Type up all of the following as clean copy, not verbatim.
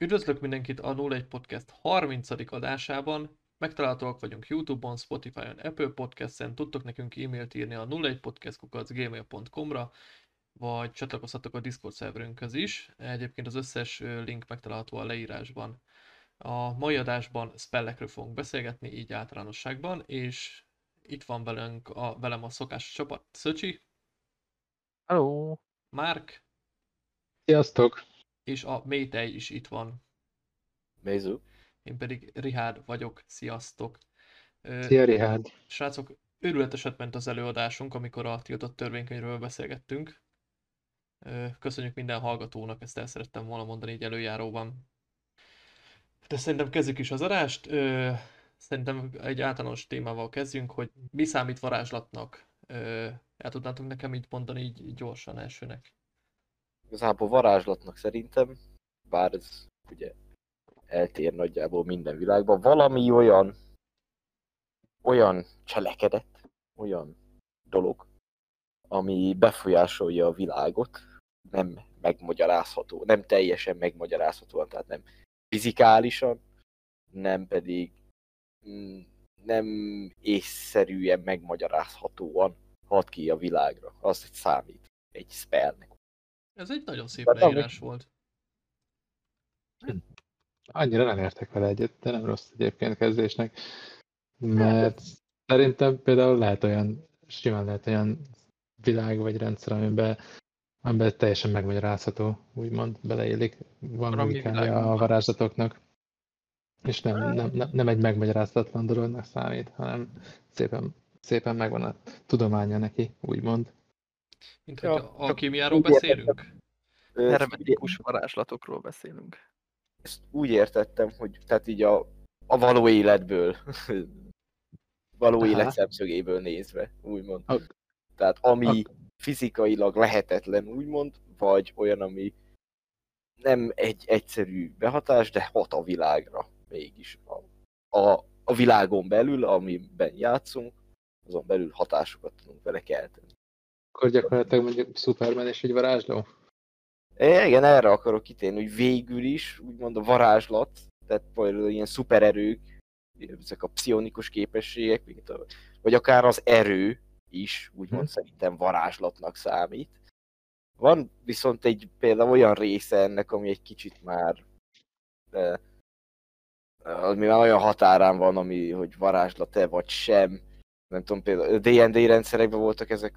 Üdvözlök mindenkit a 01 Podcast 30. adásában. Megtalálhatóak vagyunk YouTube-on, Spotify-on, Apple Podcast-en, tudtok nekünk e-mailt írni a 01podcast@gmail.com-ra, vagy csatlakozhatok a Discord szerverünkhöz is. Egyébként az összes link megtalálható a leírásban. A mai adásban spellekről fogunk beszélgetni, így általánosságban, és itt van velem a szokásos csapat. Szöcsi, Hello! Márk, Sziasztok! és a Métej is itt van. Méző. Én pedig Rihárd vagyok. Sziasztok! Szia, Rihárd! Srácok, őrületeset ment az előadásunk, amikor a tiltott törvénykönyvről beszélgettünk. Köszönjük minden hallgatónak, ezt el szerettem volna mondani így előjáróban. De szerintem kezdjük is az adást. Szerintem egy általános témával kezdjünk, hogy mi számít varázslatnak. El tudnátok nekem így mondani így gyorsan elsőnek? Igazából varázslatnak szerintem, bár ez ugye eltér nagyjából minden világban, valami olyan cselekedet, olyan dolog, ami befolyásolja a világot, nem megmagyarázható, nem teljesen megmagyarázhatóan, tehát nem fizikálisan, nem pedig nem észszerűen megmagyarázhatóan hat ki a világra. Az egy számít, egy spellnek. Ez egy nagyon szép De leírás volt. Annyira nem értek vele egyet, de nem rossz egyébként kezdésnek. Mert szerintem például simán lehet olyan világ vagy rendszer, amiben teljesen megmagyarázható, úgymond beleillik. Van logikája a varázslatoknak. És nem egy megmagyarázhatatlan dolognak számít, hanem szépen megvan a tudománya neki, úgymond. Mint hogy alkímiáról beszélünk? Hermetikus varázslatokról beszélünk. Ezt úgy értettem, hogy tehát így a való életből, való élet szemszögéből nézve, úgymond. Tehát ami fizikailag lehetetlen, úgymond, vagy olyan, ami nem egy egyszerű behatás, de hat a világra mégis. A világon belül, amiben játszunk, azon belül hatásokat tudunk vele kelteni. Akkor gyakorlatilag mondjuk Superman és egy varázsló? Igen, erre akarok kitérni, hogy végül is, úgymond a varázslat, tehát például ilyen szupererők, ezek a pszionikus képességek, vagy akár az erő is, úgymond szerintem varázslatnak számít. Van viszont például olyan része ennek, ami egy kicsit már ami már olyan határán van, hogy varázslat-e vagy sem. Nem tudom, például a D&D rendszerekben voltak ezek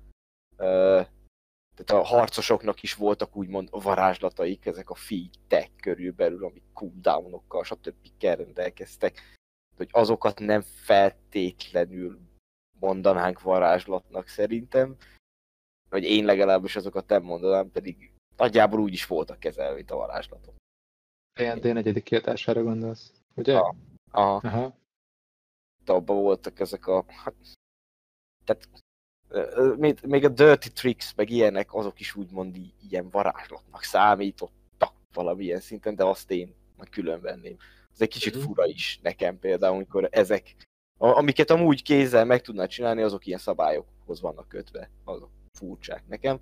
tehát a harcosoknak is voltak úgymond varázslataik, ezek a feat-ek körülbelül, amik cooldownokkal, stb. Rendelkeztek. Hogy azokat nem feltétlenül mondanánk varázslatnak szerintem. Vagy én legalábbis azokat nem mondanám, pedig nagyjából úgy is voltak kezelve, mint a varázslatok. D&D 4. kiadására gondolsz, ugye? Aha. Abban voltak ezek tehát még a dirty tricks, meg ilyenek, azok is úgymond ilyen varázslatnak számítottak valamilyen szinten, de azt én meg külön venném. Ez egy kicsit fura is nekem például, amikor ezek, amiket amúgy kézzel meg tudnád csinálni, azok ilyen szabályokhoz vannak kötve, azok furcsák nekem.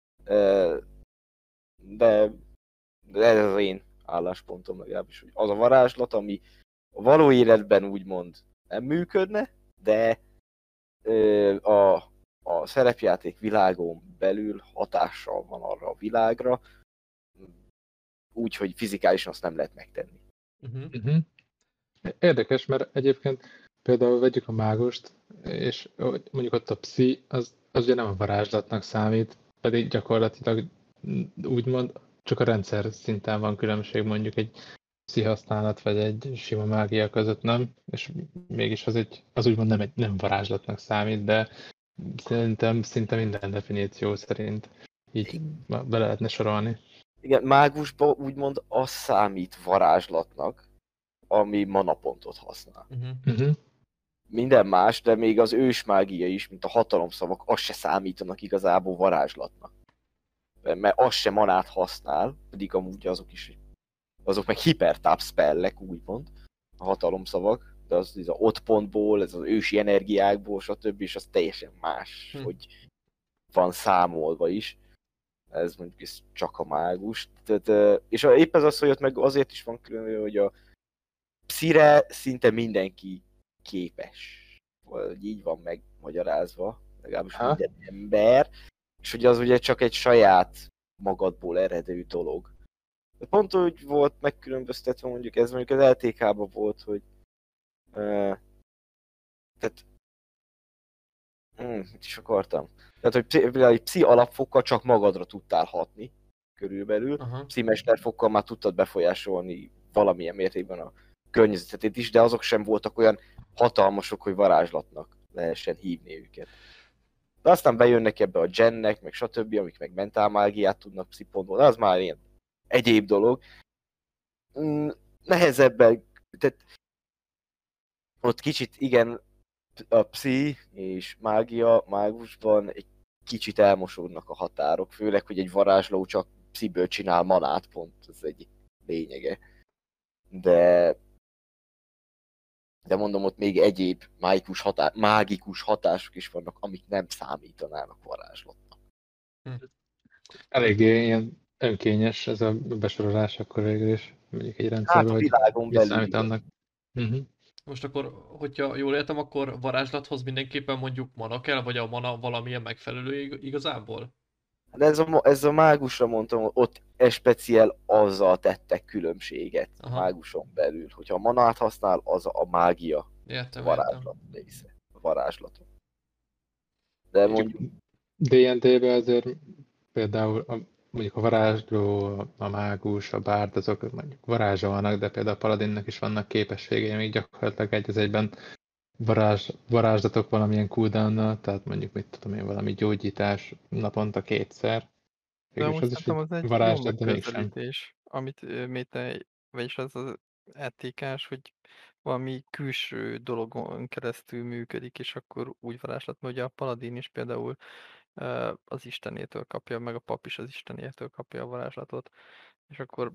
De ez az én álláspontom legalábbis, hogy az a varázslat, ami a való életben úgymond nem működne, de a szerepjáték világon belül hatással van arra a világra, úgyhogy fizikálisan azt nem lehet megtenni. Érdekes, mert egyébként például vegyük a mágust, és mondjuk ott a pszi, az ugye nem a varázslatnak számít, pedig gyakorlatilag úgymond csak a rendszer szinten van különbség mondjuk egy pszi használat vagy egy sima mágia között, nem? És mégis az úgymond nem varázslatnak számít, de szerintem szinte minden definíció szerint így be lehetne sorolni. Igen, mágusban úgymond az számít varázslatnak, ami manapontot használ. Minden más, de még az ősmágia is, mint a hatalomszavak, az se számítanak igazából varázslatnak. Mert az se manát használ, pedig amúgy azok meg hipertáp spellek, úgymond, a hatalomszavak, de az a ott pontból, ez az ősi energiákból, stb. És az teljesen más, hogy van számolva is. Ez mondjuk ez csak a mágus. Tehát, és épp ez az, hogy ott meg azért is van külön, hogy a pszire szinte mindenki képes. Vagy így van megmagyarázva, legalábbis minden ember. És hogy az ugye csak egy saját magadból eredő dolog. De pont úgy volt megkülönböztetve mondjuk ez mondjuk az LTK-ban volt, hogy tehát mit is akartam? Tehát, hogy egy pszi alapfokkal csak magadra tudtál hatni, körülbelül. Pszi mesterfokkal már tudtad befolyásolni valamilyen mértékben a környezetét is, de azok sem voltak olyan hatalmasok, hogy varázslatnak lehessen hívni őket. De aztán bejönnek ebbe a gennek, meg stb., amik meg mentálmágiát tudnak pszipontból, az már ilyen egyéb dolog. Nehezebben, tehát ott kicsit igen, a pszi és mágusban egy kicsit elmosódnak a határok, főleg, hogy egy varázsló csak psziből csinál manát, pont ez egy lényege. De mondom, ott még egyéb mágikus hatások is vannak, amik nem számítanának varázslatnak. Eléggé ilyen önkényes ez a besorolás akkor végül is, mondjuk egy rendszerben, hogy világon belül számít annak. Most akkor, hogyha jól értem, akkor varázslathoz mindenképpen mondjuk mana kell, vagy a mana valamilyen megfelelő igazából? De ez a mágusra mondtam, ott speciál azzal tettek különbséget a máguson belül. Hogyha a manát használ, az a mágia varázslat része. A varázslatok. De mondjuk... D&D-ben azért például mondjuk a varázsló, a mágus, a bárd, azok mondjuk varázsolnak, de például a paladinnak is vannak képességei, amik gyakorlatilag egy az egyben varázslatok valamilyen cooldownnal, tehát mondjuk mit tudom én, valami gyógyítás naponta 2-szer. De most szerintem az egy jó megközelítés, amit Méte, vagyis az etikás, hogy valami külső dologon keresztül működik, és akkor úgy varázslat, mert ugye a paladin is például az istenétől kapja, meg a pap is az istenétől kapja a varázslatot, és akkor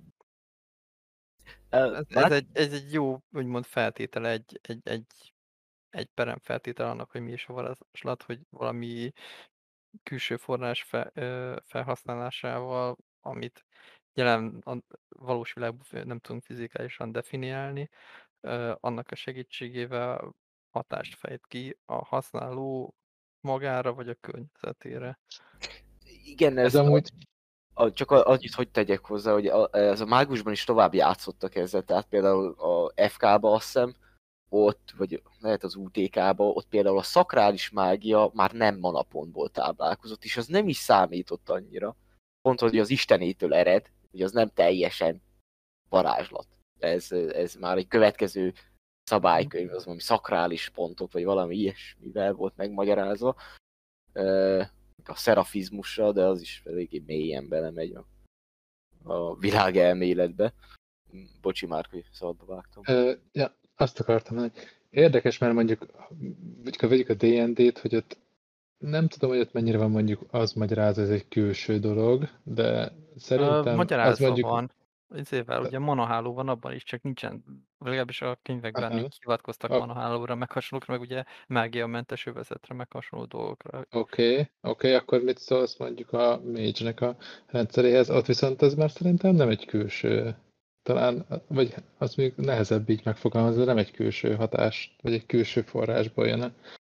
ez egy jó, úgymond feltétele, egy perem feltétel annak, hogy mi is a varázslat, hogy valami külső forrás felhasználásával, amit jelen a valós világban nem tudunk fizikálisan definiálni, annak a segítségével hatást fejt ki a használó magára vagy a környezetére. Igen, ez amúgy... Csak annyit, hogy tegyek hozzá, hogy ez a mágusban is tovább játszottak ezzel, tehát például a FK-ba azt hiszem, ott, vagy lehet az UTK-ba, ott például a szakrális mágia már nem manapontból táplálkozott, és az nem is számított annyira. Pont, hogy az istenétől ered, hogy az nem teljesen varázslat. Ez már egy következő szabálykönyv, az valami szakrális pontok, vagy valami ilyesmivel volt megmagyarázva. A szerafizmussal, de az is eléggé mélyen belemegy a világelméletbe. Bocsi már, hogy szabadba vágtam. Ja, azt akartam mondani. Érdekes, mert mondjuk, ha vegyük a D&D-t, hogy ott nem tudom, hogy ott mennyire van mondjuk az magyarázva, ez egy külső dolog, de szerintem magyarázva az mondjuk... van. Ezével ugye monaháló van abban is, csak nincsen, legalábbis a könyvekben így hivatkoztak monahálóra, meg hasonlókra, meg ugye mágiamentes övezetre, meg hasonló dolgokra. Oké, akkor mit szólsz mondjuk a Mage-nek a rendszeréhez? Ott viszont ez már szerintem nem egy külső, talán, vagy azt mondjuk nehezebb így megfogalmazni, nem egy külső hatás, vagy egy külső forrásból jön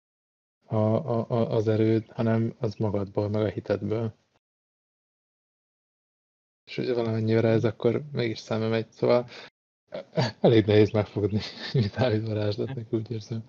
az erőd, hanem az magadból, meg a hitedből. És ugye valamennyire ez akkor mégis szembe megy, szóval elég nehéz megfogni, mit állít varázslatnak, úgy érzem.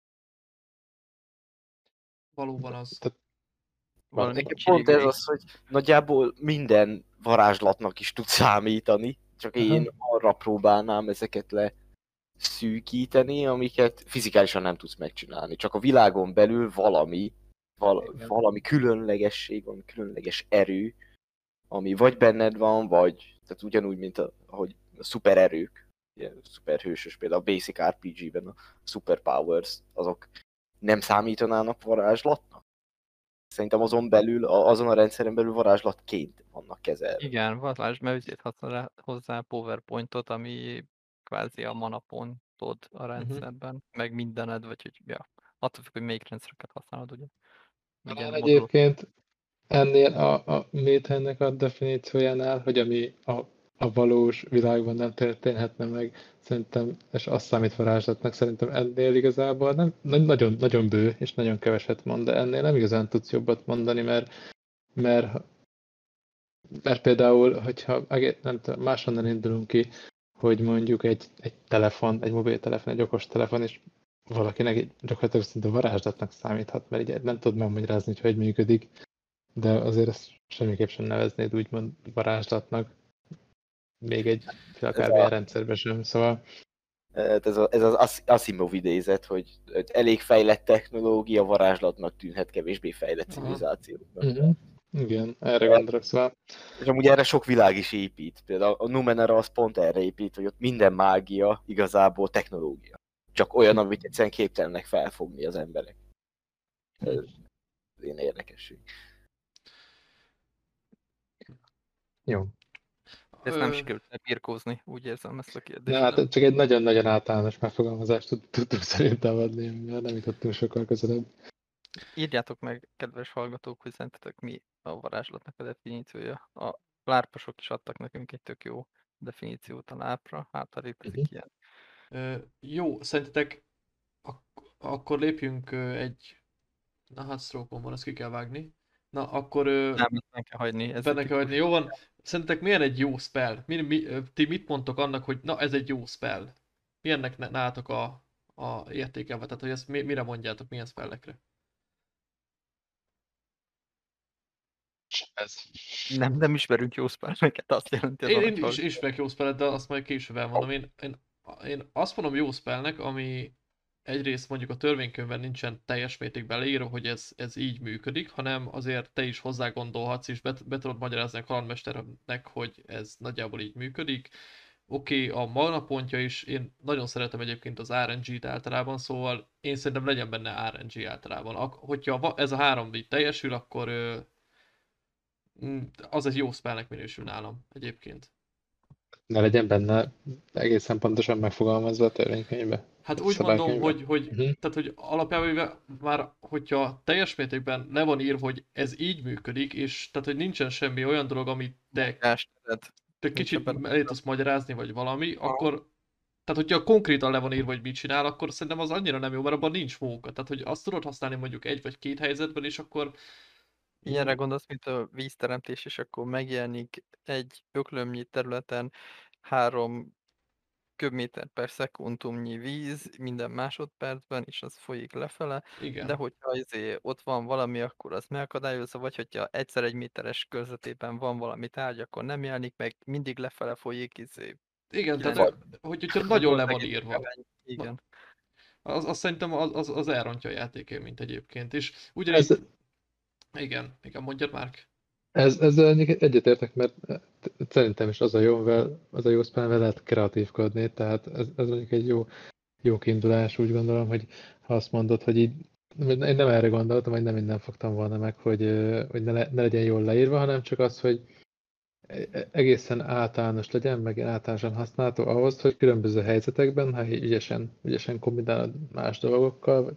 Valóban az. Pont ez az, hogy nagyjából minden varázslatnak is tud számítani, csak én arra próbálnám ezeket leszűkíteni, amiket fizikálisan nem tudsz megcsinálni. Csak a világon belül valami különlegesség, valami különleges erő, ami vagy benned van, vagy tehát ugyanúgy, mint ahogy a szupererők, ilyen szuperhősös, például a Basic RPG-ben a superpowers, azok nem számítanának varázslatnak? Szerintem azon belül, azon a rendszeren belül varázslatként vannak kezelve. Igen, varázs, mert ezért használ hozzá PowerPointot, ami kvázi a manapontod a rendszerben, meg mindened, vagy hogy attól függ, hogy melyik rendszereket használod, ugye. Talán egyébként ennél a méthennek a definíciójánál, hogy ami a valós világban nem történhetne meg, szerintem, és azt számít varázslatnak, szerintem ennél igazából nem, nagyon, nagyon bő, és nagyon keveset mond, de ennél nem igazán tudsz jobbat mondani, mert például, hogyha nem tudom, máshonnan indulunk ki, hogy mondjuk egy telefon, egy mobiltelefon, egy okostelefon, és valakinek gyakorlatilag szinte varázslatnak számíthat, mert így nem tudod megmagyarázni, hogy működik, de azért ezt semmiképp sem neveznéd úgymond varázslatnak, még egy akármilyen rendszerben sem, szóval... Ez az Asimov idézet, hogy elég fejlett technológia varázslatnak tűnhet kevésbé fejlett civilizációknak. Igen, erre gondolok, szóval... És amúgy erre sok világ is épít. Például a Numenera az pont erre épít, hogy ott minden mágia igazából technológia. Csak olyan, amit egyszerűen képtelenek felfogni az emberek. Ez ilyen érdekesség. Jó. Ezt nem sikerült birkózni, úgy érzem ezt a kérdést. Hát csak egy nagyon-nagyon általános megfogalmazást tudtuk szerintem adni, mert nem jutottunk sokkal közelebb. Írjátok meg, kedves hallgatók, hogy szerintetek mi a varázslatnak a definíciója. A lárposok is adtak nekünk egy tök jó definíciót a lápra, hát ha létezik ilyen. Jó, szerintetek akkor lépjünk egy... Na hát stroke-on van, ezt ki kell vágni. Na akkor... Nem, ezt kell hagyni. Benne kell hagyni, jó van. Szerintetek milyen egy jó spell? Ti mit mondtok annak, hogy na ez egy jó spell? Milyennek nálatok a értékelve? Tehát, hogy ezt mire mondjátok, milyen spellekre? Ez. Nem ismerünk jó spelleket, azt jelenti az Én is ismerek jó spellet, de azt majd később elmondom. Én azt mondom jó spellnek, ami egyrészt mondjuk a törvénykönyvben nincsen teljes mértékben leírva, hogy ez így működik, hanem azért te is hozzá gondolhatsz, és be tudod magyarázni a kalandmesternek, hogy ez nagyjából így működik. Oké, a mana pontja is, én nagyon szeretem egyébként az RNG-t általában, szóval én szerintem legyen benne RNG általában. Hogyha ez a három így teljesül, akkor az egy jó spellnek minősül nálam egyébként. Ne legyen benne egészen pontosan megfogalmazva a törvénykönyvbe. Hát úgy mondom, tehát, hogy alapjában már, hogyha teljes mértékben le van írva, hogy ez így működik, és tehát, hogy nincsen semmi olyan dolog, amit te kicsit elé tudsz magyarázni, vagy valami, akkor, tehát hogyha konkrétan le van írva, hogy mit csinál, akkor szerintem az annyira nem jó, mert abban nincs móka. Tehát, hogy azt tudod használni mondjuk egy vagy két helyzetben, és akkor... Ilyenre gondolsz, mint a vízteremtés, és akkor megjelenik egy öklömnyi területen 3 köbméter per szekundumnyi víz minden másodpercben, és az folyik lefele. Igen. De hogyha ott van valami, akkor az megakadályozza, vagy hogyha egyszer 1 méteres körzetében van valami tárgy, akkor nem jelenik meg, mindig lefele folyik. Igen, tehát hogyha nagyon le van írva. Igen. Az szerintem az elrontja a játékélményt egyébként, és ugyanígy... Igen, mondjad Márk. Ezzel egyetértek, mert szerintem is az a jó spell, lehet kreatívkodni, tehát ez mondjuk egy jó kiindulás, úgy gondolom, hogy ha azt mondod, hogy így, én nem erre gondoltam, hogy nem minden fogtam volna meg, hogy ne legyen jól leírva, hanem csak az, hogy egészen általános legyen, meg általánosan használható ahhoz, hogy különböző helyzetekben, ha ügyesen kombinálod más dolgokkal,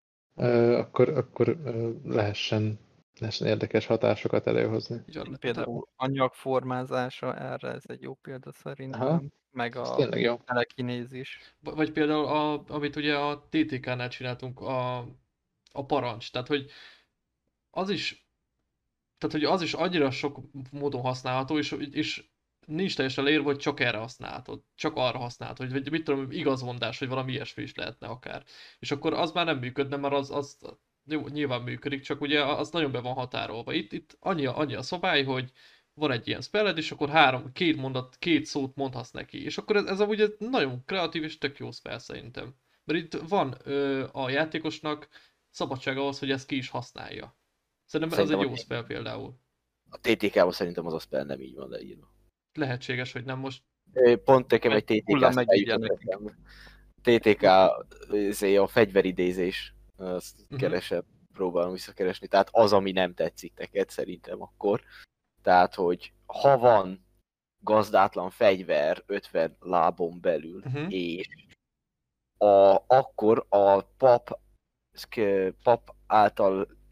akkor lehessen érdekes hatásokat előhozni. Például anyagformázása erre, ez egy jó példa szerintem, meg a telekinézis. Vagy például, amit ugye a TTK-nál csináltunk, a parancs, tehát hogy az is annyira sok módon használható, és nincs teljesen leírva, hogy csak erre használhatod, csak arra használhatod, vagy mit tudom, igazmondás, vagy valami ilyesmi is lehetne akár. És akkor az már nem működne, mert az jó, nyilván működik, csak ugye az nagyon be van határolva. Itt annyi a szabály, hogy van egy ilyen spelled, és akkor két szót mondhatsz neki. És akkor ez amúgy nagyon kreatív és tök jó spell szerintem. Mert itt van a játékosnak szabadsága ahhoz, hogy ezt ki is használja. Szerintem ez egy jó spell például. A TTK-ban szerintem az a spell nem így van leírva. Lehetséges, hogy nem most. Pont nekem egy TTK spell. TTK a fegyveridézés. Azt keresem, próbálom visszakeresni. Tehát az, ami nem tetszik neked szerintem akkor. Tehát, hogy ha van gazdátlan fegyver 50 lábon belül, és akkor a pap által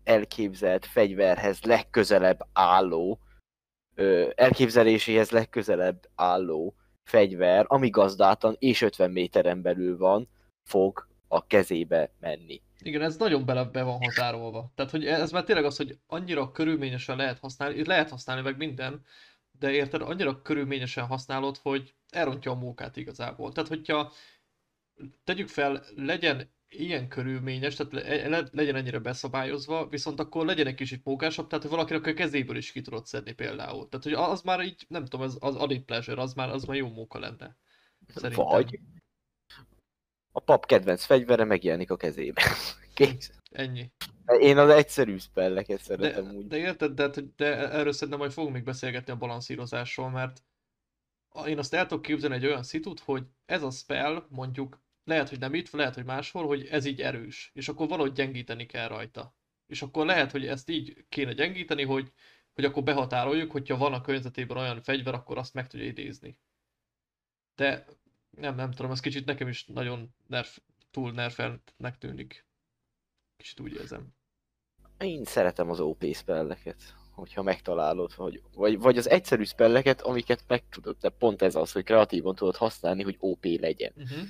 elképzelt fegyverhez legközelebb álló, elképzeléséhez legközelebb álló fegyver, ami gazdátlan és 50 méteren belül van, fog a kezébe menni. Igen, ez nagyon be van határolva. Tehát, hogy ez már tényleg az, hogy annyira körülményesen lehet használni meg minden, de érted, annyira körülményesen használod, hogy elrontja a mókát igazából. Tehát, hogyha tegyük fel, legyen ilyen körülményes, tehát legyen ennyire beszabályozva, viszont akkor legyen egy kicsit mókásabb, tehát hogy valakinek a kezéből is ki tudod szedni például. Tehát, hogy az már így, nem tudom, az added pleasure, az már jó móka lenne. Szerintem. Vagy a pap kedvenc fegyvere megjelenik a kezébe. Kész. Ennyi. Én az egyszerű spelleket szeretem úgy. De érted, de erről szerintem majd fogunk még beszélgetni a balanszírozásról, mert én azt el tudok képzelni egy olyan szitut, hogy ez a spell mondjuk lehet, hogy nem itt, lehet, hogy máshol, hogy ez így erős, és akkor valahogy gyengíteni kell rajta. És akkor lehet, hogy ezt így kéne gyengíteni, hogy akkor behatároljuk, hogyha van a környezetében olyan fegyver, akkor azt meg tudja idézni. De nem tudom, ez kicsit nekem is nagyon túl nerfeltnek tűnik. Kicsit úgy érzem. Én szeretem az OP spelleket, hogyha megtalálod, vagy az egyszerű spelleket, amiket meg tudod, de pont ez az, hogy kreatívan tudod használni, hogy OP legyen.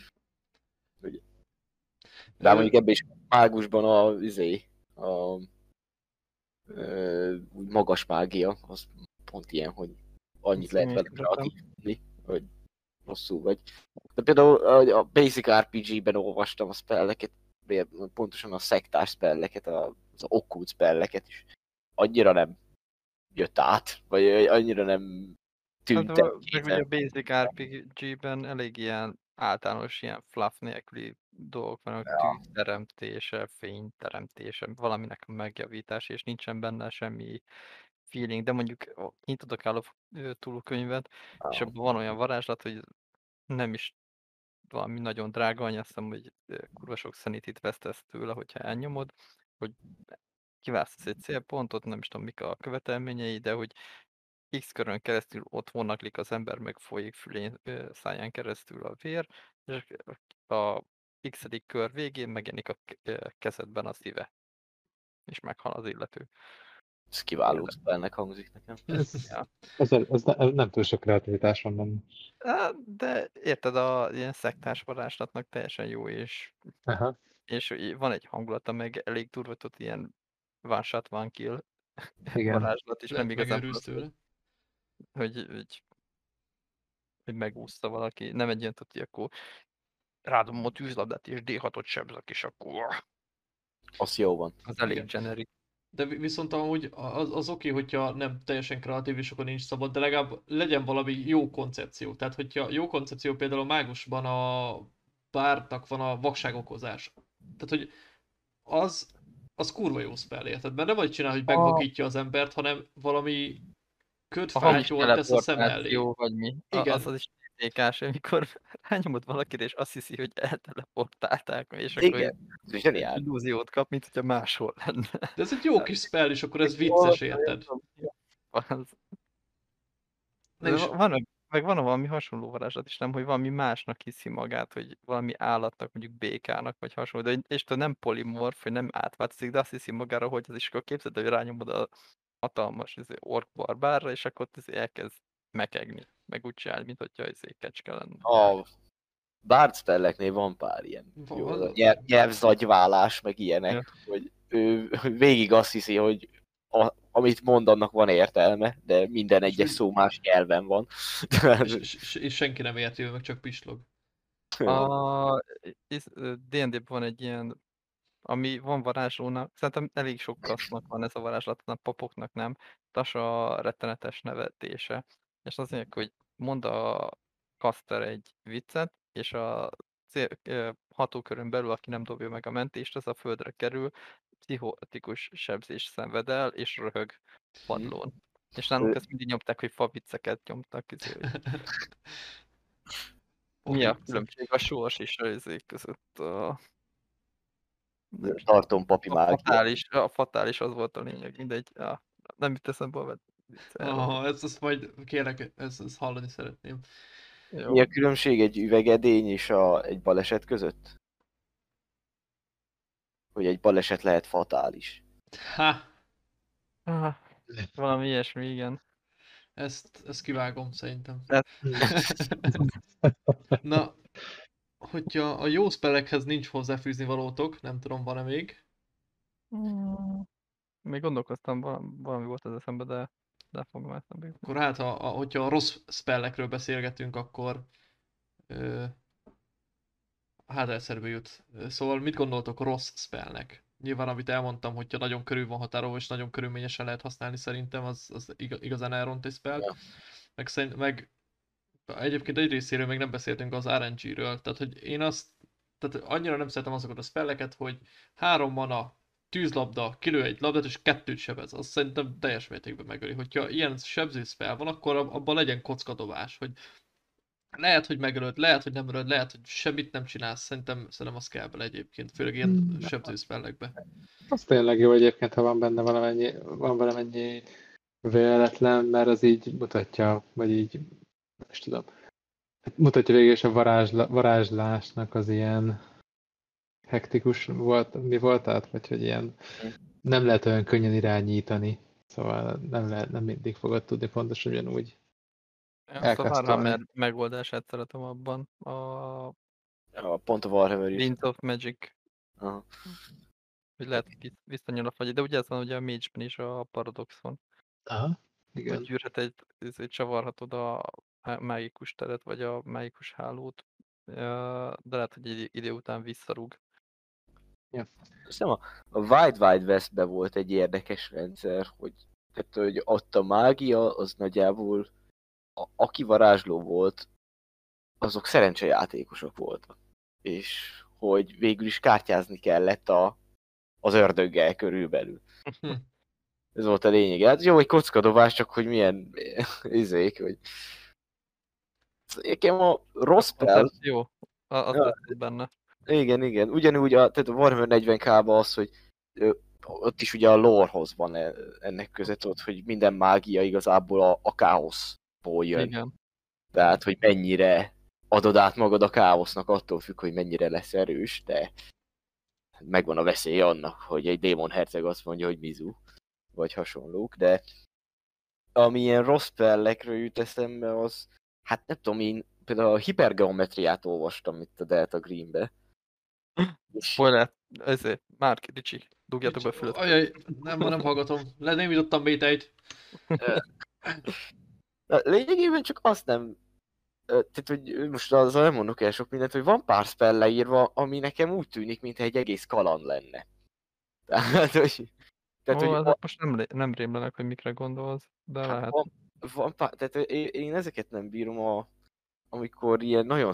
De mondjuk ebben is mágusban úgy magas mágia, az pont ilyen, hogy annyit lehet vele kreatívni, hogy rosszul vagy. De például a Basic RPG-ben olvastam a spelleket, pontosan a szektás spelleket, az okkult spelleket is. Annyira nem jött át, vagy annyira nem tűnt el. Meg ugye a Basic RPG-ben elég ilyen általános ilyen fluff nélküli dolgok vannak, tűzteremtése, fényteremtése, valaminek a megjavítása, és nincsen benne semmi feeling, de mondjuk nyitod a Call of Cthulhu könyvet, és abban van olyan varázslat, hogy nem is valami nagyon drága, azt hiszem, hogy kurva sok sanity-t vesztesz tőle, hogyha elnyomod, hogy kiválasztasz egy célpontot, nem is tudom mik a követelményei, de hogy X körön keresztül ott vonaklik az ember, meg folyik fülén, száján keresztül a vér, és a x-edik kör végén megjelenik a kezedben a szíve, és meghal az illető. Ez kiváló spellnek hangzik nekem. Ez nem túl sok kreativitás van benne. De érted, ilyen szektás varázslatnak teljesen jó, és van egy hangulata, meg elég durvatott ilyen one shot, one kill varázslat, és nem igazán hogy megúszta valaki. Nem egy ilyen tuti, akkor rádom a tűzlabdát, és D6-ot sebzek, és akkor... Az jó van. Az elég generic. De viszont amúgy az oké, hogyha nem teljesen kreatív, és akkor nincs szabad, de legalább legyen valami jó koncepció. Tehát, hogyha jó koncepció, például a mágusban a bárnak van a vakságokozás. Tehát, hogy az kurva jó spell, érted? Mert nem vagy csinál, hogy megvakítja az embert, hanem valami ködfátyol tesz a szem elé. Vagy mi? Igen. Az is tékás, amikor rányomod valakire, és azt hiszi, hogy elteleportálták, és akkor illúziót kap, mint hogyha máshol lenne. De ez egy jó kis spell, és akkor ez vicces, érted? Meg van valami hasonló varázslat is, nem, hogy valami másnak hiszi magát, hogy valami állatnak, mondjuk békának, vagy hasonló, de és nem polimorf, vagy nem átváltozik, de azt hiszi magára, hogy az is akkor képzeld, hogy rányomod a hatalmas ork barbárra, és akkor elkezd mekegni, meg úgy csinálni, mint hogyha kecske lenne. A bard spelleknél van pár ilyen nyelvzagyválás, meg ilyenek, hogy ő végig azt hiszi, hogy amit mond, annak van értelme, de minden egyes szó más nyelven van. És senki nem érti, ő meg csak pislog. A D&D-ben van egy ilyen, ami van varázslónak, szerintem elég sok kasznak van ez a varázslat, a papoknak nem, Tasa rettenetes nevetése. És az mondják, hogy mond a caster egy viccet, és a hatókörön belül, aki nem dobja meg a mentést, az a földre kerül, pszichotikus sebzés szenved el, és röhög padlón. És nálunk ezt mindig nyomták, hogy favicceket nyomtak. Mi a különbség a sors és a izék között? Tartom papi mágia. A fatális az volt a lényeg, mindegy. Nem jut eszembe a ezt majd kérlek, ezt hallani szeretném. Jó. Mi a különbség egy üvegedény és egy baleset között? Hogy egy baleset lehet fatális. Ha, Valami ilyesmi, igen. ezt kivágom szerintem. De- Na, hogyha a jó spellekhez nincs hozzáfűzni valótok, nem tudom, van-e még? Még gondolkoztam, valami volt az eszembe, de fogom eszembe jutni. Akkor hát, hogyha a rossz spellekről beszélgetünk, akkor hát eszembe jut. Szóval mit gondoltok rossz spellnek? Nyilván, amit elmondtam, hogyha nagyon körül van határolva és nagyon körülményesen lehet használni, szerintem az igazán elront egy spellt. Meg egyébként egy részéről még nem beszéltünk az RNG-ről, tehát hogy én tehát annyira nem szeretem azokat a spelleket, hogy 3 mana, tűzlabda, kilő egy labdát és 2 sebez. Azt szerintem teljes mértékben megöli. Hogyha ilyen sebző spell van, akkor abban legyen kockadobás, hogy lehet, hogy megölöd, lehet, hogy nem ölöd, lehet, hogy semmit nem csinálsz. Szerintem az kell bele egyébként, főleg ilyen sebző spellekbe. Az tényleg jó egyébként, ha van benne valamennyi véletlen, mert az így mutatja, vagy így, nem is tudom, mutatja végül is a varázslásnak az ilyen hektikus volt, mi volt, tehát, vagy hogy ilyen nem lehet olyan könnyen irányítani, szóval nem mindig fogod tudni pontosan ugyanúgy Azt a Warhammer megoldását szeretem abban, pont a Warhammer is. Winds of Magic. Aha. Hogy lehet visszanyúl a fagy, de ugye ez van ugye a Mage-ben is a paradoxon. Aha, igen. Hogy gyűrhet egy csavarhatod a mágikus teret, vagy a mágikus hálót, de lehet, hogy egy idő után visszarúg. Ja. Hiszem a Wide Wide Westben volt egy érdekes rendszer, hogy ott a mágia az nagyjából aki varázsló volt, azok szerencsejátékosok voltak. És hogy végül is kártyázni kellett az ördöggel körülbelül. Ez volt a lényeg. Hát jó, egy kockadobás, csak hogy milyen izék, hogy... Nekem a rossz spell... Jó, az lesz benne. Igen. Ugyanúgy tehát a Warhammer 40k-ban az, hogy ott is ugye a lorehoz van ennek között, ott, hogy minden mágia igazából a káoszból jön. Igen. Tehát, hogy mennyire adod át magad a káosznak, attól függ, hogy mennyire lesz erős, de megvan a veszély annak, hogy egy démon herceg azt mondja, hogy mizu, vagy hasonlók, de ami ilyen rossz spellekről jut eszembe, az, hát nem tudom, én például a hipergeometriát olvastam itt a Delta Greenbe. Spoiler, ezért, már Ricsi, dugjátok be fölött. Ajaj, nem hallgatom. Nem jutottam béteit. Lényegében csak azt nem... Tehát, hogy most azzal nem mondok el sok mindent, hogy van pár spell leírva, ami nekem úgy tűnik, mintha egy egész kaland lenne. Tehát, hogy... Tehát, most nem rémlenek, hogy mikre gondolsz, de hát lehet. Tehát én ezeket nem bírom, amikor ilyen nagyon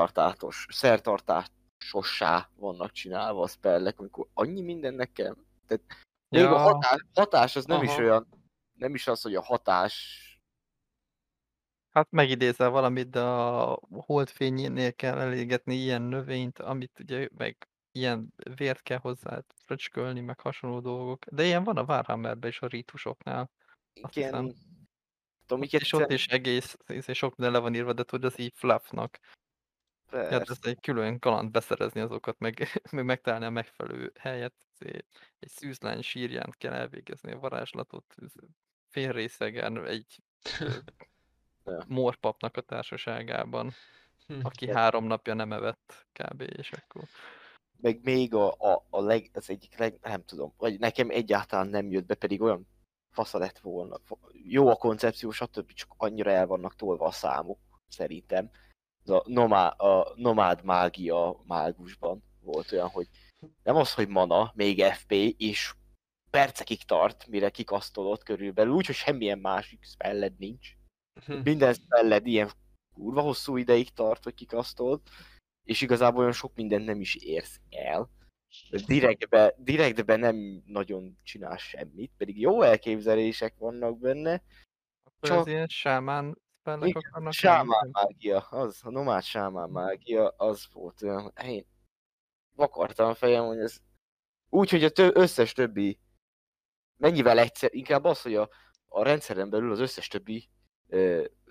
szertartásossá vannak csinálva a spellek, amikor annyi mindennek kell. Tehát még a hatás az nem is olyan, nem is az, hogy a hatás... Hát megidézel valamit, de a holdfényénél kell elégetni ilyen növényt, amit ugye meg ilyen vért kell hozzá fröcskölni, meg hasonló dolgok. De ilyen van a Warhammerben is a rítusoknál. Igen. És ott is egész sok minden le van írva, de tudod, az így fluffnak. Tehát ez egy külön kaland beszerezni azokat, meg megtalálni a megfelelő helyet. Egy szűzlány sírján kell elvégezni a varázslatot, félrészegen egy morpapnak a társaságában, aki 3 napja nem evett kb. És akkor... Meg még az egyik nem tudom, vagy nekem egyáltalán nem jött be, pedig olyan fasza lett volna. Jó a koncepció, stb. Csak annyira el vannak tolva a számok, szerintem. A nomád mágia mágusban volt olyan, hogy nem az, hogy mana, még FP, és percekig tart, mire kikasztolod körülbelül, úgyhogy semmilyen másik spelled nincs. Minden spelled ilyen kurva hosszú ideig tart, hogy kikasztolod, és igazából olyan sok mindent nem is érsz el. Direktbe nem nagyon csinál semmit, pedig jó elképzelések vannak benne. Akkor ez ilyen sámán spellek akarnak? Sámán mágia, az, a nomád sámán mágia, az volt olyan, én vakartam a fejem, hogy ez úgy, hogy összes többi mennyivel egyszer, inkább az, hogy a rendszeren belül az összes többi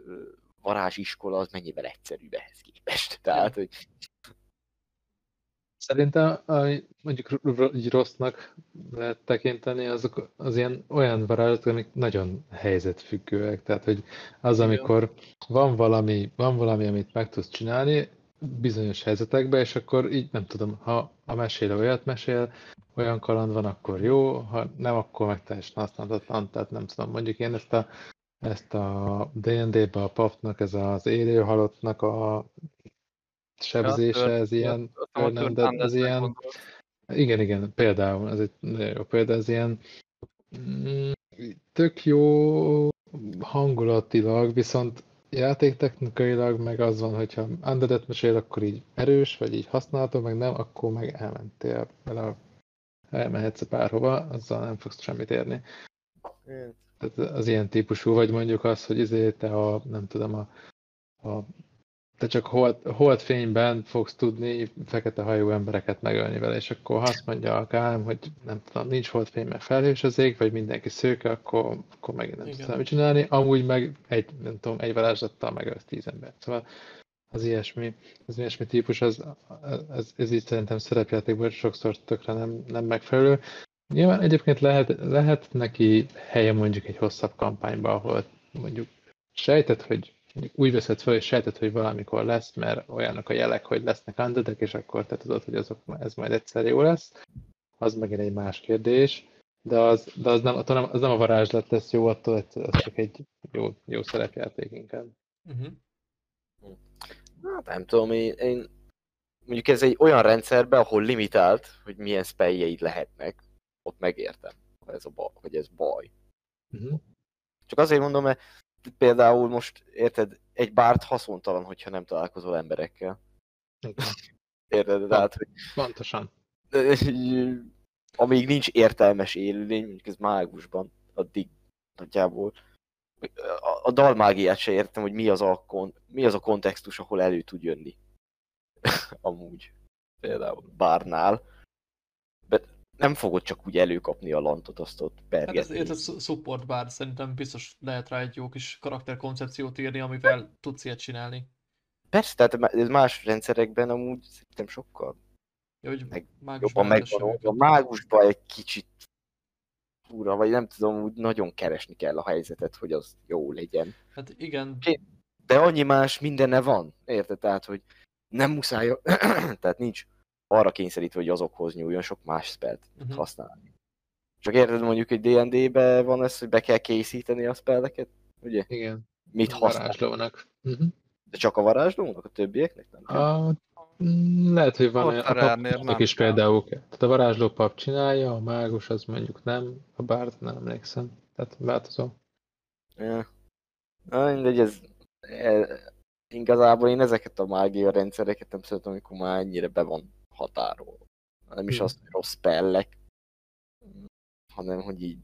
varázsiskola az mennyivel egyszerűbb ehhez képest. Tehát, hogy Szerintem, mondjuk így rossznak lehet tekinteni, azok az ilyen olyan varázslatok, amik nagyon helyzetfüggőek. Tehát, hogy az, Igen. amikor van valami, amit meg tudsz csinálni bizonyos helyzetekben, és akkor így nem tudom, ha a mesél olyat mesél, olyan kaland van, akkor jó, ha nem, akkor meg teljesen használhatatlan. Tehát nem tudom, mondjuk én ezt a D&D-ben a papnak, ez az élő halottnak a sebzése, ez ilyen, de ez ilyen, igen, például, ez egy nagyon jó példa, ez ilyen tök jó hangulatilag, viszont játéktechnikailag meg az van, hogyha undeadet mesél, akkor így erős, vagy így használható, meg nem, akkor meg elmentél vele, elmehetsz bárhova, azzal nem fogsz semmit érni. Tehát az ilyen típusú, vagy mondjuk az, hogy te nem tudom, te csak holdfényben fogsz tudni fekete hajú embereket megölni vele, és akkor ha azt mondja a KM, hogy nem tudom, nincs holdfény, meg felhős az ég, vagy mindenki szőke, akkor megint nem tudsz mit csinálni. Amúgy meg egy varázslattal megölsz 10 embert. Szóval az ilyesmi típus, ez így szerintem szerepjátékban sokszor tökre nem megfelelő. Nyilván egyébként lehet neki helye mondjuk egy hosszabb kampányban, ahol mondjuk sejtett, hogy úgy veszed fel, és sejtett, hogy valamikor lesz, mert olyanok a jelek, hogy lesznek undeadek, és akkor te tudod, hogy ez majd egyszer jó lesz. Az megint egy más kérdés, de az nem a varázslat lesz jó, attól az csak egy jó szerepjáték inkább. Hát nem tudom, én mondjuk ez egy olyan rendszerben, ahol limitált, hogy milyen spelljeid lehetnek, ott megértem, hogy ez baj. Csak azért mondom, mert például most, érted, egy bárt haszontalan, hogyha nem találkozol emberekkel. Érted? Tehát, hogy... Pontosan. Amíg nincs értelmes élőlény, mondjuk ez mágusban, addig nagyjából. A dalmágiát se értem, hogy mi az a kontextus, ahol elő tud jönni. Amúgy. Például bárnál. De nem fogod csak úgy előkapni a lantot, azt ott pergetni. Hát ez support bár, szerintem biztos lehet rá egy jó kis karakterkoncepciót írni, amivel tudsz ilyet csinálni. Persze, tehát ez más rendszerekben amúgy szerintem sokkal jobban megvan. A mágusban egy kicsit fura, vagy nem tudom, úgy nagyon keresni kell a helyzetet, hogy az jó legyen. Hát igen. De annyi más mindenne van, érted? Tehát, hogy nem muszáj, tehát nincs arra kényszerítve, hogy azokhoz nyúljon, sok más spellt használni. Csak érted, mondjuk egy D&D-ben van ez, hogy be kell készíteni a spelleket, ugye? Igen. Mit használ? Varázslónak. De csak a varázslónak? A többieknek nem kell? Lehet, hogy van olyan, a papnak is például. Tehát a varázsló pap csinálja, a mágus az mondjuk nem, a bárd nem emlékszem. Tehát változó. Ja. Mindegy, ez igazából én ezeket a mágia rendszereket nem szeretem, amikor már ennyire be van határolva. Nem is az, hogy rossz spellek, hanem hogy így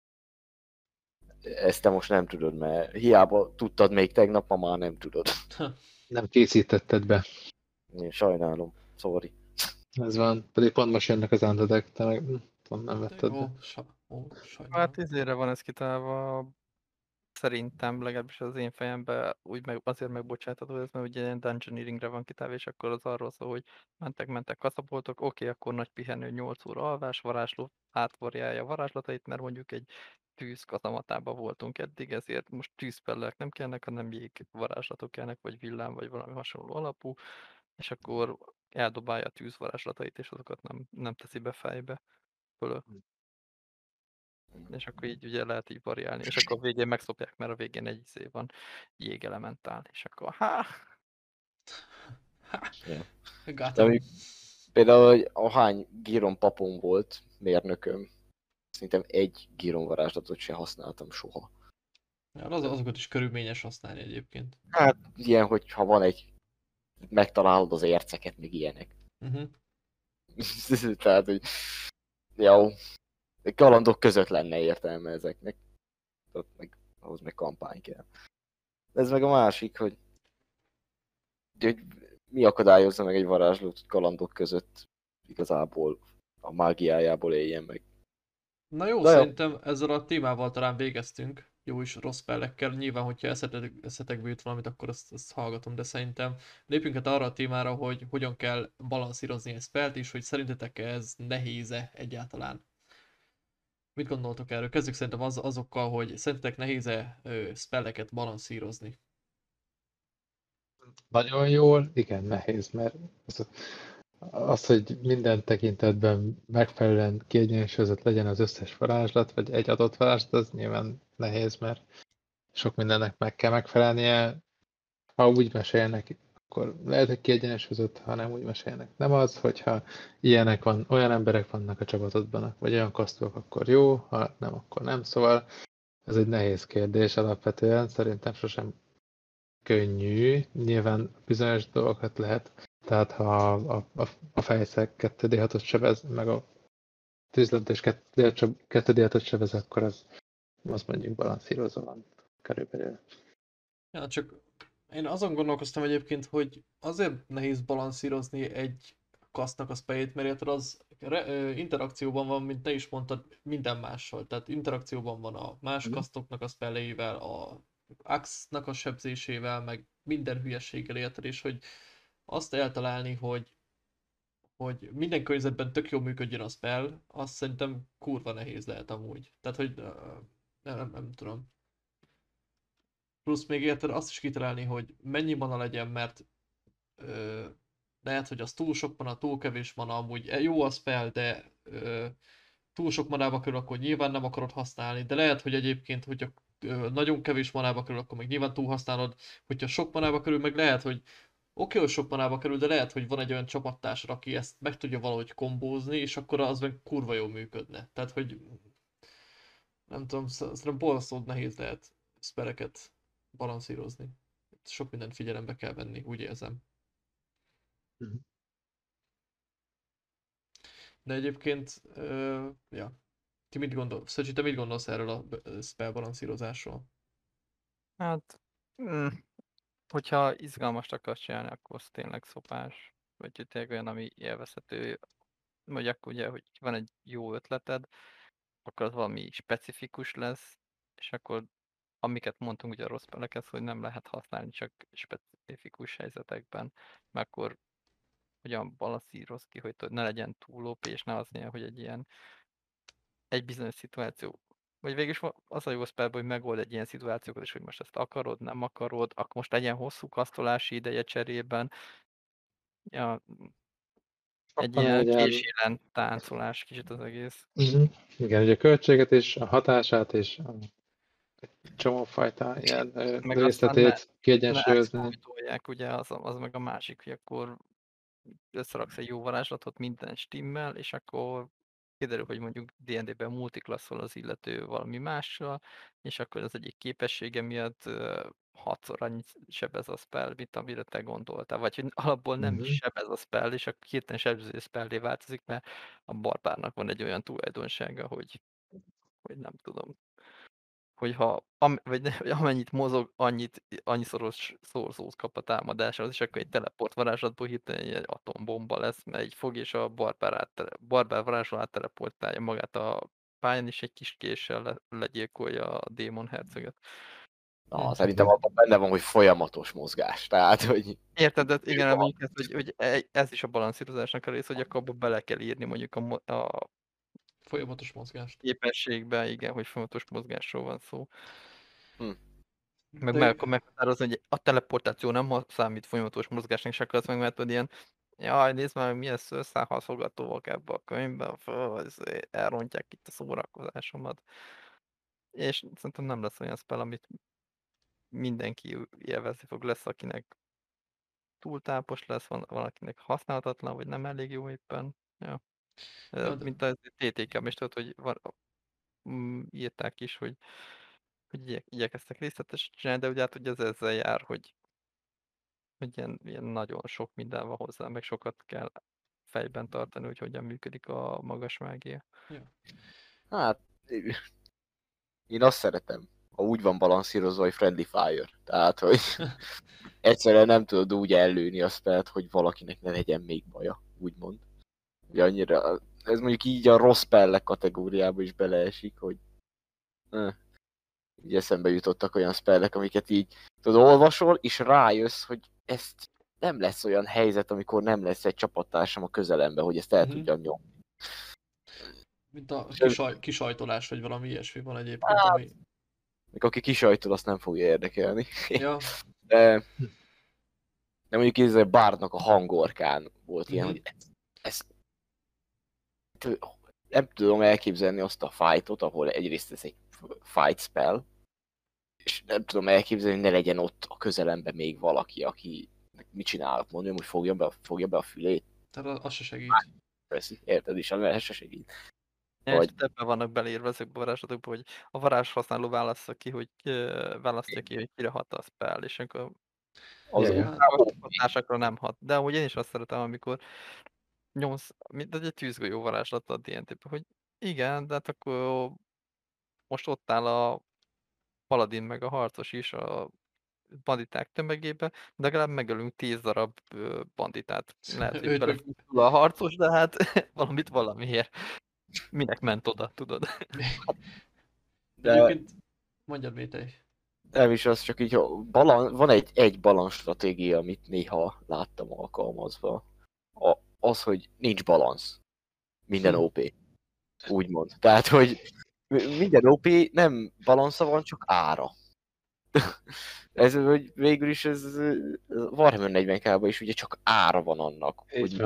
ezt te most nem tudod, mert hiába tudtad még tegnap, ma már nem tudod. Nem készítetted be. Én sajnálom, sorry. Ez van, pedig pont most jönnek az undeadek, te meg pont nem vetted be. Hát izére van ez kitalálva, szerintem, legalábbis az én fejemben úgy azért megbocsátható ez, mert ugye ilyen dungeoneeringre van kitálva, és akkor az arról szól, hogy mentek, kaszaboltok, oké, akkor nagy pihenő, 8 óra alvás, varázsló átvarjálja a varázslatait, mert mondjuk egy tűz kazamatában voltunk eddig, ezért most tűzpellek nem kellnek, hanem jég varázslatok kellnek, vagy villám, vagy valami hasonló alapú, és akkor eldobálja a tűz varázslatait, és azokat nem teszi be fejbe fölött. És akkor így ugye lehet így variálni, és akkor a végén megszopják, mert a végén egy izé van jégelementál, és akkor Például, hogy ahány Giron papom volt, mérnököm, szerintem egy Giron varázslatot se használtam soha. Ja, azokat is körülményes használni egyébként. Hát ilyen, hogyha van megtalálod az érceket, még ilyenek. Tehát, hogy jó, kalandok között lenne értelme ezeknek. Ahhoz meg kampány kell. Ez meg a másik, hogy mi akadályozza meg egy varázslót, hogy kalandok között igazából a mágiájából éljen meg. Na jó, szerintem ezzel a témával talán végeztünk. jó és rossz spellekkel. Nyilván, hogyha eszetekbe jut valamit, akkor azt hallgatom, de szerintem lépjünk át arra a témára, hogy hogyan kell balanszírozni egy spellt, és hogy szerintetek ez nehéz-e egyáltalán. Mit gondoltok erről? Kezdjük szerintem azokkal, hogy szerintetek nehéz-e spelleket balanszírozni. Nagyon jól, igen, nehéz, mert az, hogy minden tekintetben megfelelően kiegyensúlyozott legyen az összes varázslat, vagy egy adott varázslat, az nyilván nehéz, mert sok mindennek meg kell megfelelnie. Ha úgy mesélnek, akkor lehet, hogy kiegyensúlyozott, ha nem úgy mesélnek. Nem az, hogyha olyan emberek vannak a csapatodban, vagy olyan kasztok, akkor jó, ha nem, akkor nem. Szóval ez egy nehéz kérdés alapvetően, szerintem sosem könnyű. Nyilván bizonyos dolgokat lehet, tehát ha a fejszeg 2D6-ot sebez, meg a tűzlöntés 2D6-ot sebez, akkor az mondjuk balanszírozva van körülbelül. Ja, csak én azon gondolkoztam egyébként, hogy azért nehéz balanszírozni egy kasztnak a spelljét, mert érted az interakcióban van, mint te is mondtad, minden mással. Tehát interakcióban van a más kasztoknak a spelljeivel, a Axe-nak a sebzésével, meg minden hülyeséggel érted, és hogy azt eltalálni, hogy minden környezetben tök jól működjön a spell, azt szerintem kurva nehéz lehet amúgy. Tehát, hogy nem tudom. Plusz még érted azt is kitalálni, hogy mennyi mana legyen, mert lehet, hogy az túl sok mana, túl kevés mana, amúgy jó a spell, de túl sok manába kerül, akkor nyilván nem akarod használni, de lehet, hogy egyébként, hogyha nagyon kevés manába kerül, akkor meg nyilván túl használod, hogyha sok manába kerül, meg lehet, hogy oké, hogy sok manába kerül, de lehet, hogy van egy olyan csapattársad, aki ezt meg tudja valahogy kombózni, és akkor az meg kurva jól működne. Tehát, hogy nem tudom, szerintem borzasztóan nehéz lehet spelleket balanszírozni. Sok mindent figyelembe kell venni, úgy érzem. De egyébként, ja. Ti mit gondolsz? Szöcsi, te mit gondolsz erről a spell balanszírozásról? Hát, hogyha izgalmas akarsz csinálni, akkor az tényleg szopás. Vagy hogy tényleg olyan, ami élvezhető. Vagy akkor ugye, hogy van egy jó ötleted, akkor az valami specifikus lesz, és akkor amiket mondtunk ugye a rossz spelleket, hogy nem lehet használni csak specifikus helyzetekben, mert akkor hogyan balanszíroz ki, hogy ne legyen túl OP, és ne az legyen, hogy egy bizonyos szituáció, vagy végül is az a jó spellben, hogy megold egy ilyen szituációkat, és hogy most ezt akarod, nem akarod, akkor most legyen hosszú kasztolási ideje cserében. Ja, egy ilyen késélen táncolás kicsit az egész. Igen, ugye a költséget és a hatását és a csomófajta ilyen részletét kiegyensúlyozni. Exploitolják, ugye az meg a másik, hogy akkor összeraksz egy jó varázslatot minden stimmel, és akkor kiderül, hogy mondjuk D&D-ben multiklasszol az illető valami mással, és akkor az egyik képessége miatt 6-szor annyit sebez a spell, mint amire te gondoltál. Vagy hogy alapból nem is sebez a spell, és akkor hirtelen sebző spellé változik, mert a barbárnak van egy olyan tulajdonsága, hogy nem tudom, hogyha amennyit mozog, annyiszoros szorzót kap a támadáshoz, és akkor egy teleport varázslatból hirtelen egy atombomba lesz, mert egy fog és a barbár varázsló átteleportálja magát a pályán, és egy kis késsel legyilkolja a démon herceget. Na, szerintem abban benne van, hogy folyamatos mozgás, tehát, hogy... Érted, de igen, mondjuk hogy ez is a balanszírozásnak a rész, hogy akkor abba bele kell írni mondjuk a folyamatos mozgást. Képességben, igen, hogy folyamatos mozgásról van szó. Meg De... akkor meghatározni, hogy a teleportáció nem számít folyamatos mozgásnak, és akkor azt meg már tudod ilyen, jaj, nézd már, milyen szőrszálhaszogatóak ebbe a könyvben, elrontják itt a szórakozásomat. És szerintem nem lesz olyan spell, amit mindenki élvezni fog, lesz, akinek túltápos lesz, van akinek használhatatlan, vagy nem elég jó éppen. Ja. Mint a TTK-ben is tudod, hogy írták is, hogy igyekeztek részletes csinálni, de ugye hát ugye ez ezzel jár, hogy ilyen nagyon sok minden van hozzá, meg sokat kell fejben tartani, hogy hogyan működik a magas mágia. Ja. Hát, én azt szeretem, ha úgy van balanszírozva, hogy friendly fire. Tehát, hogy egyszerűen nem tudod úgy ellőni a spellt, hogy valakinek ne legyen még baja, úgymond. Ugye annyira, ez mondjuk így a rossz spellek kategóriába is beleesik, hogy így eszembe jutottak olyan spellek, amiket így tudod, olvasol, és rájössz, hogy ezt nem lesz olyan helyzet, amikor nem lesz egy csapattársam a közelembe, hogy ezt el tudjam nyomni. Mint a kisajtolás, vagy valami ilyesmi van egyébként, Hát, ami... aki kisajtol, azt nem fogja érdekelni. Ja. De mondjuk ez Bardnak a hangorkán volt ilyen, hogy ez nem tudom elképzelni azt a fightot, ahol egyrészt ez egy fight spell, és nem tudom elképzelni, hogy ne legyen ott a közelemben még valaki, aki mit csinálok, mondjam, hogy fogja be a fülét. Tehát az se segít. Érted is, az se segít. Vagy... Ebben vannak belírva ezekbe a varázslatokba, hogy a varázs használó választja ki, hogy kire hat a spell, és akkor a társakra nem hat. De amúgy én is azt szeretem, amikor nyomsz, mint egy tűzgolyó varázslat a D&D-be, hogy igen, de hát akkor most ott áll a paladin meg a harcos is a banditák tömegébe, de legalább megölünk 10 darab banditát. Lehet, hogy belefújtul a harcos, de hát valamit valamiért. Minek ment oda, tudod? De... Egyébként mondjad, Métej. Nem is, az csak így, van egy balans stratégia, amit néha láttam alkalmazva. Az, hogy nincs balansz. Minden OP. Úgymond. Tehát, hogy minden OP nem balansza van, csak ára. Ez hogy végül is ez Warhammer 40k-ban is ugye csak ára van annak, hogy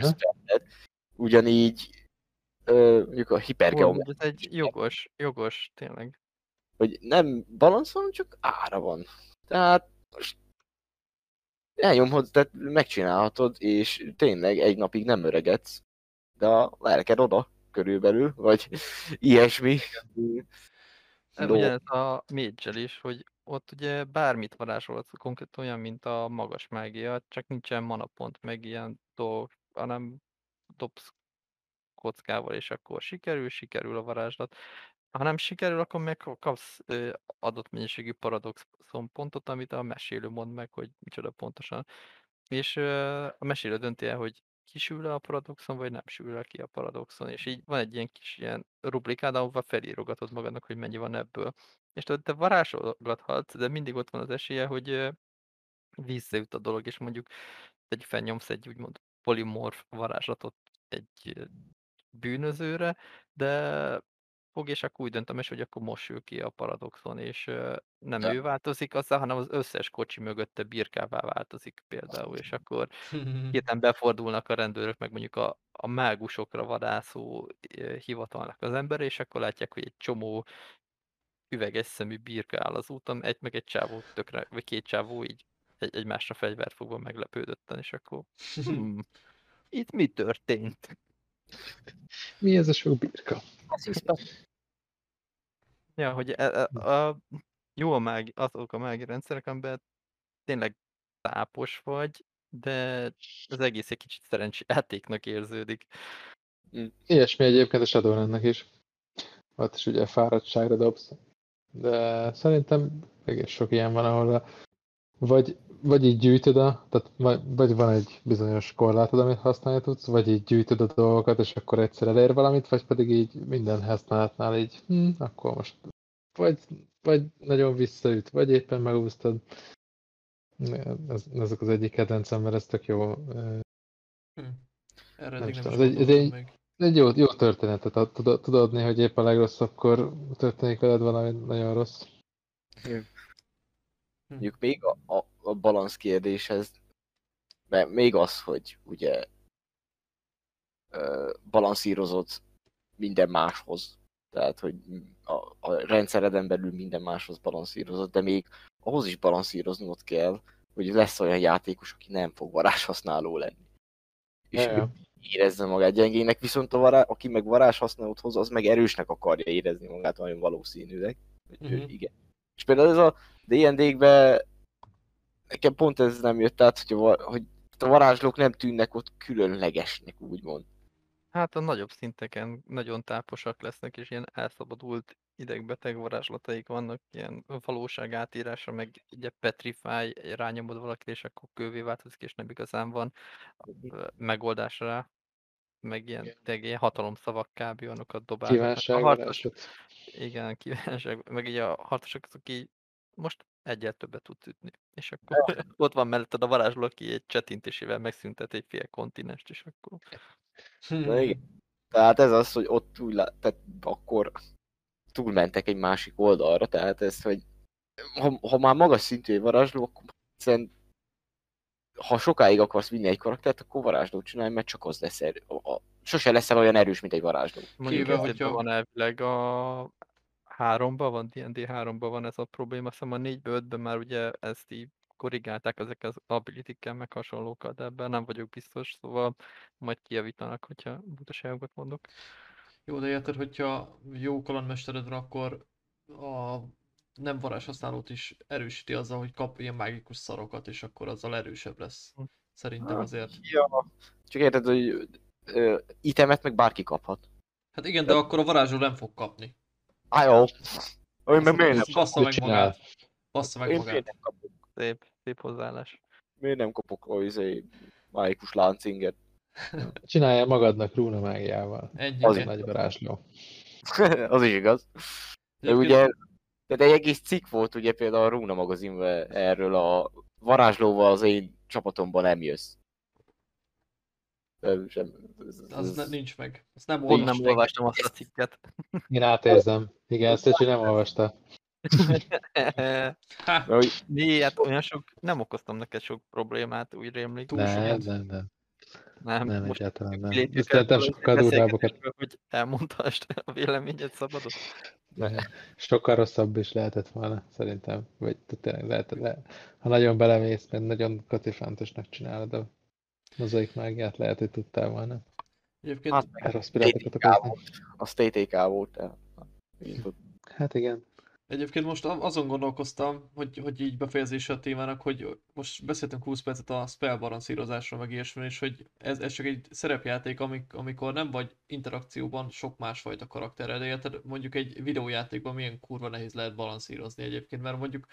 ugyanígy mondjuk a hipergeometria. Ez egy jogos, tényleg. Hogy nem balansz van, csak ára van. Tehát most elnyomhatod, tehát megcsinálhatod, és tényleg egy napig nem öregedsz, de a lelked oda körülbelül, vagy ilyesmi. Ugyanez a mage-el is, hogy ott ugye bármit varázsolhatsz, konkrétan olyan, mint a magas mágia, csak nincsen manapont, meg ilyen dolgok, hanem dobsz kockával, és akkor sikerül a varázslat. Ha nem sikerül, akkor meg kapsz adott mennyiségű paradoxon pontot, amit a mesélő mond meg, hogy micsoda pontosan. És a mesélő dönti el, hogy kisül a paradoxon, vagy nem sül le ki a paradoxon. És így van egy ilyen kis ilyen rubrikád, ahova felírogatod magadnak, hogy mennyi van ebből. És te varázsolgathatsz, de mindig ott van az esélye, hogy visszajut a dolog, és mondjuk felnyomsz egy úgymond polimorf varázslatot egy bűnözőre, de fog, és akkor úgy döntöm is, hogy akkor mosul ki a paradoxon, és nem ő változik azzal, hanem az összes kocsi mögötte birkává változik például, és akkor hirtelen befordulnak a rendőrök, meg mondjuk a mágusokra vadászó hivatalnak az ember, és akkor látják, hogy egy csomó üveges szemű birka áll az úton, meg egy csávó tökre, vagy két csávó így egymásra fegyvert fogva meglepődötten, és akkor itt mi történt? Mi ez a sok birka? Ja, hogy jó azok a mági rendszerek, amiben tényleg tápos vagy, de az egész egy kicsit szerencsejátéknak érződik. Ilyesmi egyébként a Shadowrunnek is. Ott is ugye fáradtságra dobsz. De szerintem egész sok ilyen van, ahol vagy így gyűjtöd tehát vagy van egy bizonyos korlátod, amit használni tudsz, vagy így gyűjtöd a dolgokat, és akkor egyszer elér valamit, vagy pedig így minden használatnál így, akkor most vagy nagyon visszaüt, vagy éppen megúsztad. Ezek az egyik kedvencem, mert ez tök jó. Erre eddig nem is gondoltam meg. Egy jó történetet tud adni, hogy épp a legrosszabbkor történik veled valami nagyon rossz. Mondjuk még a balansz kérdéshez, mert még az, hogy ugye balanszírozod minden máshoz, tehát hogy a rendszereden belül minden máshoz balanszírozod, de még ahhoz is balanszíroznod kell, hogy lesz olyan játékos, aki nem fog varázshasználó lenni. És érezze magát gyengének, viszont aki meg varázshasználót hoz, az meg erősnek akarja érezni magát, nagyon valószínűleg. Igen. És például ez a D&D-kben nekem pont ez nem jött át, hogy a varázslók nem tűnnek ott különlegesnek, úgymond. Hát a nagyobb szinteken nagyon táposak lesznek, és ilyen elszabadult idegbeteg varázslataik vannak, ilyen valóság átírása, meg ugye petrify, rányomod valakit, és akkor kővé változik, és nem igazán van megoldás rá. meg ilyen hatalomszavak kb. Olyanokat dobálgatnak. A Kívánság, harcos, varázslat. igen, kívánság, meg így a harcosok azok így most egyel többet tudsz ütni. És akkor ott van melletted a varázsló, aki egy csetintésével megszüntet egy fél kontinenst, és akkor... Na igen. Tehát ez az, hogy ott tehát akkor túlmentek egy másik oldalra, tehát ez, hogy ha már magas szintű egy varázsló, akkor egyszerűen, ha sokáig akarsz vinni egy karaktert, akkor varázslót csinálj, mert csak az lesz sose leszel olyan erős, mint egy varázsló. Mondjuk ezért van elvileg a 3-ban van, D&D 3-ban van ez a probléma, azt hiszem a 4-ben, 5-ben már ugye ezt így korrigálták ezek az ability-kkel, meg hasonlókat, de ebben nem vagyok biztos, szóval majd kijavítanak, hogyha butaságokat mondok. Jó, de érted, hogyha jó kalandmestered van, akkor a nem varázshasználót is erősíti azzal, hogy kap ilyen mágikus szarokat, és akkor azzal erősebb lesz. Szerintem azért. Ja. Csak érted, hogy itemet meg bárki kaphat. Hát igen, de akkor a varázsló nem fog kapni. Jó. Ő meg miért nem Bassza meg magát. Bassza meg Én magát. miért nem kapok? Szép hozzáállás. Miért nem kapok mágikus láncinget? Csinálja magadnak rúna mágiával. Ennyi, Az igen. nagy varázsló. Az is igaz. De ugye, de egy egész cikk volt ugye például a Runa magazinban erről a varázslóval az én csapatomban nem jössz. Nincs meg. Azt nem Pont nem olvastam azt a cikket. Én átérzem. Igen, Szecsi nem olvasta. Hát olyan sok, nem okoztam neked sok problémát, úgy rémlik. Nem, most egyáltalán nem. Szerintem sokkal durvábbakat. Hogy elmondhast a véleményed szabadon. Sokkal rosszabb is lehetett volna, szerintem. Vagy tényleg ha nagyon belemész, mert nagyon katifántosnak csinálod a mozaik mágiát, lehet, hogy tudtál volna. Egyébként rossz pirátokat okozni. Az TTK volt. Hát igen. Egyébként most azon gondolkoztam, hogy így befejezése a témának, hogy most beszéltünk 20 percet a spell balanszírozásról, meg ilyesmi, és hogy ez csak egy szerepjáték, amikor nem vagy interakcióban sok másfajta karakterrel, de érted, mondjuk egy videójátékban milyen kurva nehéz lehet balanszírozni egyébként, mert mondjuk...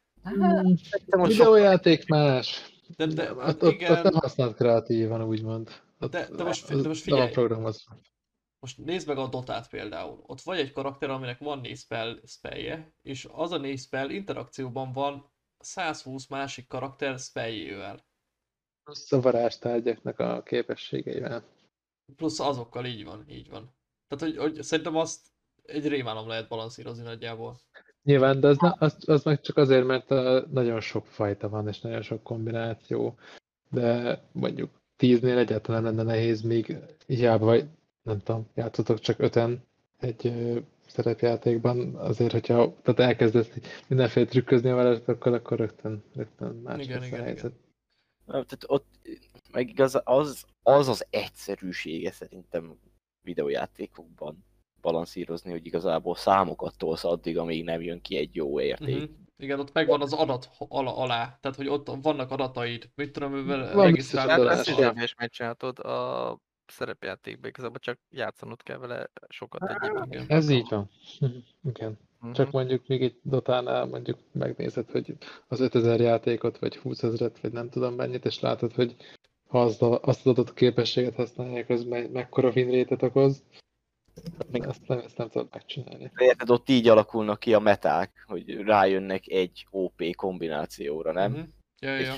Videójáték más. Ott nem használt kreatívan, úgymond. De most figyelj! Programozva. Most nézd meg a Dotát például. Ott vagy egy karakter, aminek van 4 spellje, és az a 4 spell interakcióban van 120 másik karakter spelljével. Plusz a varázstárgyaknak a képességeivel. Plusz azokkal, így van. Tehát, hogy szerintem azt egy rémálom lehet balanszírozni nagyjából. Nyilván, de az meg csak azért, mert nagyon sok fajta van, és nagyon sok kombináció. De mondjuk 10-nél egyáltalán lenne nehéz, még hiába vagy, nem tudom, játszotok csak 5-en egy szerepjátékban, azért, hogyha elkezdesz mindenféle trükközni a varázslatokkal, akkor rögtön más lesz a helyzet. Tehát ott meg igaz, az egyszerűsége szerintem videójátékokban balanszírozni, hogy igazából számokat tolsz addig, amíg nem jön ki egy jó érték. Igen, ott megvan az adat alá, tehát hogy ott vannak adataid, mit tudom, mivel regisztrálod. Ezt is megcsináltod a szerepjátékban, igazából csak játszanod kell vele sokat egyébként. Ez így van. Igen. Csak mondjuk még egy Dotánál mondjuk megnézed, hogy az 5000 játékot, vagy 20 000-et, vagy nem tudom mennyit, és látod, hogy ha azt az adott képességet használják, az mekkora winrate-et okoz. Ezt nem tudod megcsinálni. Érted, ott így alakulnak ki a meták, hogy rájönnek egy OP kombinációra, nem? Ja.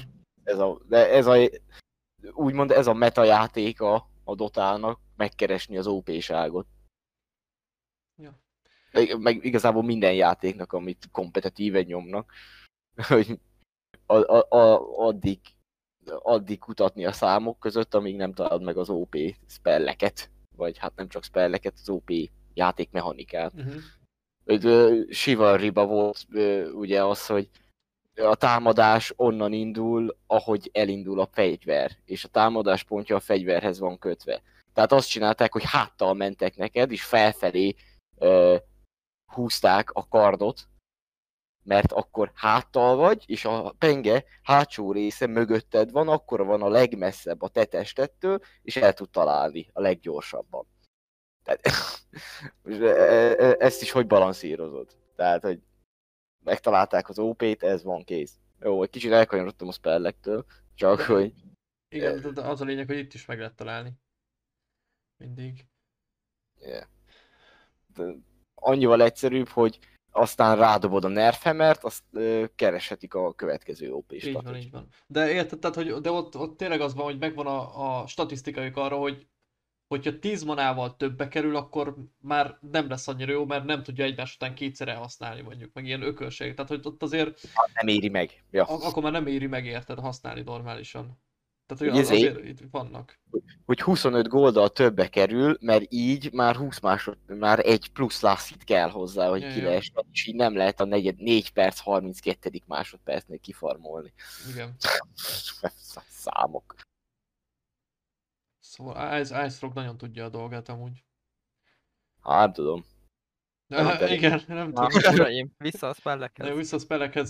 Úgymond ez a meta játéka a Dotának, megkeresni az OP-ságot. Ja. Meg igazából minden játéknak, amit kompetitíven nyomnak, hogy addig kutatni a számok között, amíg nem találod meg az OP spelleket, vagy hát nem csak spelleket, az OP játékmechanikát. Chivalryba volt ugye az, hogy a támadás onnan indul, ahogy elindul a fegyver, és a támadás pontja a fegyverhez van kötve. Tehát azt csinálták, hogy háttal mentek neked, és felfelé húzták a kardot, mert akkor háttal vagy, és a penge hátsó része mögötted van, akkor van a legmesszebb a te testettől, és el tud találni a leggyorsabban. Tehát, ezt is hogy balanszírozod? Tehát, hogy megtalálták az OP-t, ez van, kész. Jó, egy kicsit elkanyarodtam a spellektől, csak hogy... Igen, de az a lényeg, hogy itt is meg lehet találni. mindig. Yeah. Annyival egyszerűbb, hogy aztán rádobod a nerfhamert, azt kereshetik a következő OP-stat. Így van. De érted, tehát, hogy de ott tényleg az van, hogy megvan a statisztikaik arra, hogy hogyha 10 manával többbe kerül, akkor már nem lesz annyira jó, mert nem tudja egymás után kétszer elhasználni mondjuk, meg ilyen ökölség. Tehát, hogy ott azért... Nem éri meg. Ja. Akkor már nem éri meg, érted, használni normálisan. Tehát, hogy azért itt vannak. Hogy 25 golddal többe kerül, mert így már 20 már egy plusz lasszit kell hozzá, hogy ki lehessen, és így nem lehet a 4 perc 32. másodpercnél kifarmolni. Igen. Számok. Szóval Ice Frog nagyon tudja a dolgát amúgy. Nem tudom. Igen, nem tudom. Vissza a spellekhez. Vissza a spellekhez.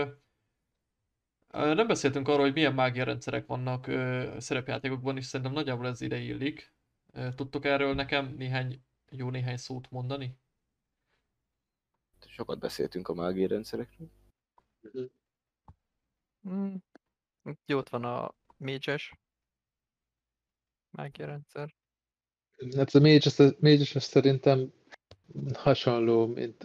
Nem beszéltünk arról, hogy milyen mágia rendszerek vannak szerepjátékokban, és szerintem nagyjából ez ide illik. Tudtok erről nekem néhány szót mondani? Sokat beszéltünk a mágia rendszerekről. Jó, ott van a mage-es mágia rendszer. Hát a mage-es szerintem hasonló, mint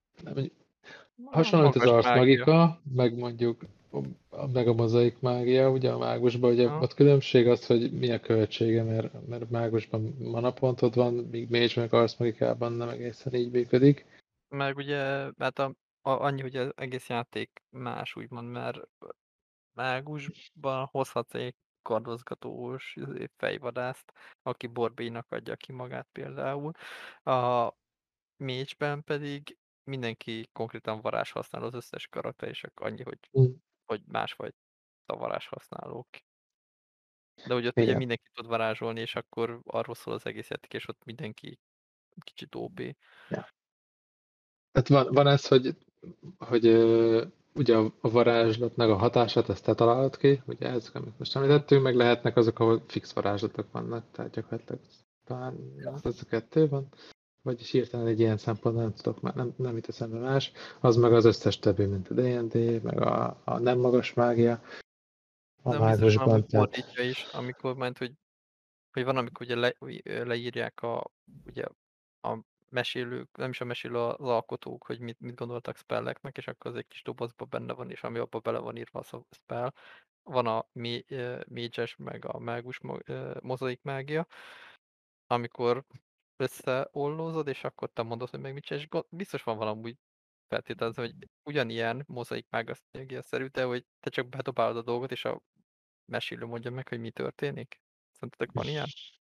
az Ars Magica, meg mondjuk meg a mozaik mágia, ugye a mágusban, ugye ott különbség az, hogy mi a költsége, mert mágusban manapontod van, míg mage meg Ars Magicában nem egészen így működik. Meg ugye, hát annyi, hogy az egész játék más, úgymond, mert mágusban hozhatsz egy kardozgatós fejvadászt, aki Borbénak adja ki magát például. A mage-ben pedig mindenki konkrétan varázs használ, az összes karakter, és akkor annyi, hogy másfajta varázs használók. De hogy ott ugye mindenki tud varázsolni, és akkor arról szól az egész játék, és ott mindenki kicsit OP. Ja. Tehát van ez, hogy ugye a varázslatnak a hatását ezt te találod ki, ugye ezek, amit most említettünk, meg lehetnek azok, ahol fix varázslatok vannak, tehát gyakorlatilag talán ez a kettő van. Vagyis hirtelen egy ilyen szempontból nem tudok már, nem jut eszembe más. Az meg az összes többi, mint a D&D, meg a nem magas mágia. A mágusban. Fordítja is, amikor ment, hogy van, amikor ugye leírják ugye a mesélők, nem is a mesélő, az alkotók, hogy mit gondoltak spelleknek, és akkor az egy kis dobozban benne van, és ami abban bele van írva a spell. Van a mage-es, meg a mágus mozaik mágia, amikor összeollózod, és akkor te mondod, hogy meg mit csinálsz, és biztos van valami feltételező, hogy ugyanilyen mozaik mágia-szerű, de hogy te csak bedobálod a dolgot, és a mesélő mondja meg, hogy mi történik. Szerintetek van ilyen?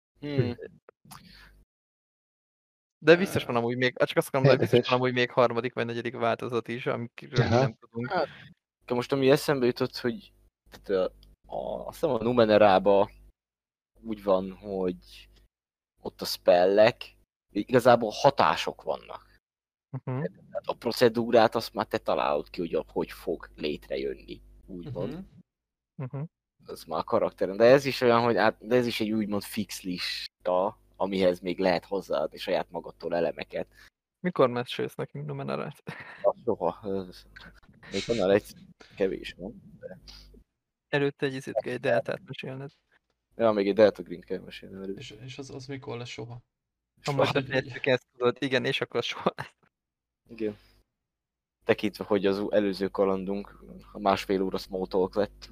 De biztos van amúgy még, csak azt akarom, hogy biztos van amúgy még harmadik vagy negyedik változat is, amikről mi nem tudunk. Hát, most ami eszembe jutott, hogy azt hiszem a Numenerában úgy van, hogy ott a spellek, igazából hatások vannak. Tehát a procedúrát azt már te találod ki, hogy fog létrejönni, úgymond. Az már a karakteren. De ez is olyan, hogy de ez is egy úgymond fix lista, amihez még lehet hozzáadni saját magadtól elemeket. Mikor mesélsz nekünk Numenerát? Soha. Még annál egy kevés van. De... Előtte egy deltát mesélned. Ja, még egy Delta Green kell mesélni velük. És az mikor lesz soha? Ha majd befejezzük ezt, tudod, igen, és akkor soha lesz. Igen. Tekintve, hogy az előző kalandunk a másfél óra small talk lett.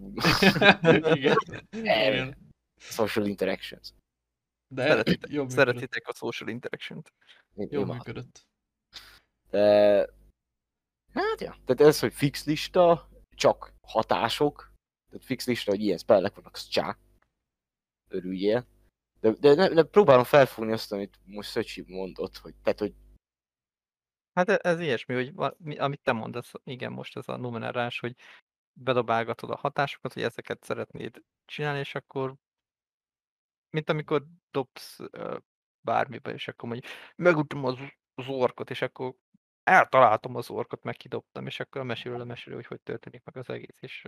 Igen. Social interactions. De szeretitek a social interaction-t. Jól működött. De... Hát ja. Tehát ez, hogy fix lista, csak hatások. Tehát fix lista, hogy ilyen spellek vannak, az csá. Örüljél. De próbálom felfogni azt, amit most Szöcsi mondott, hogy, tehát, hogy... Hát ez ilyesmi, hogy amit te mondasz, igen, most ez a numerálás, hogy bedobálgatod a hatásokat, hogy ezeket szeretnéd csinálni, és akkor mint amikor dobsz bármibe, és akkor mondjuk megütöm az orkot, és akkor eltaláltam az orkot, meg kidobtam, és akkor mesélő, hogy történik meg az egész, és...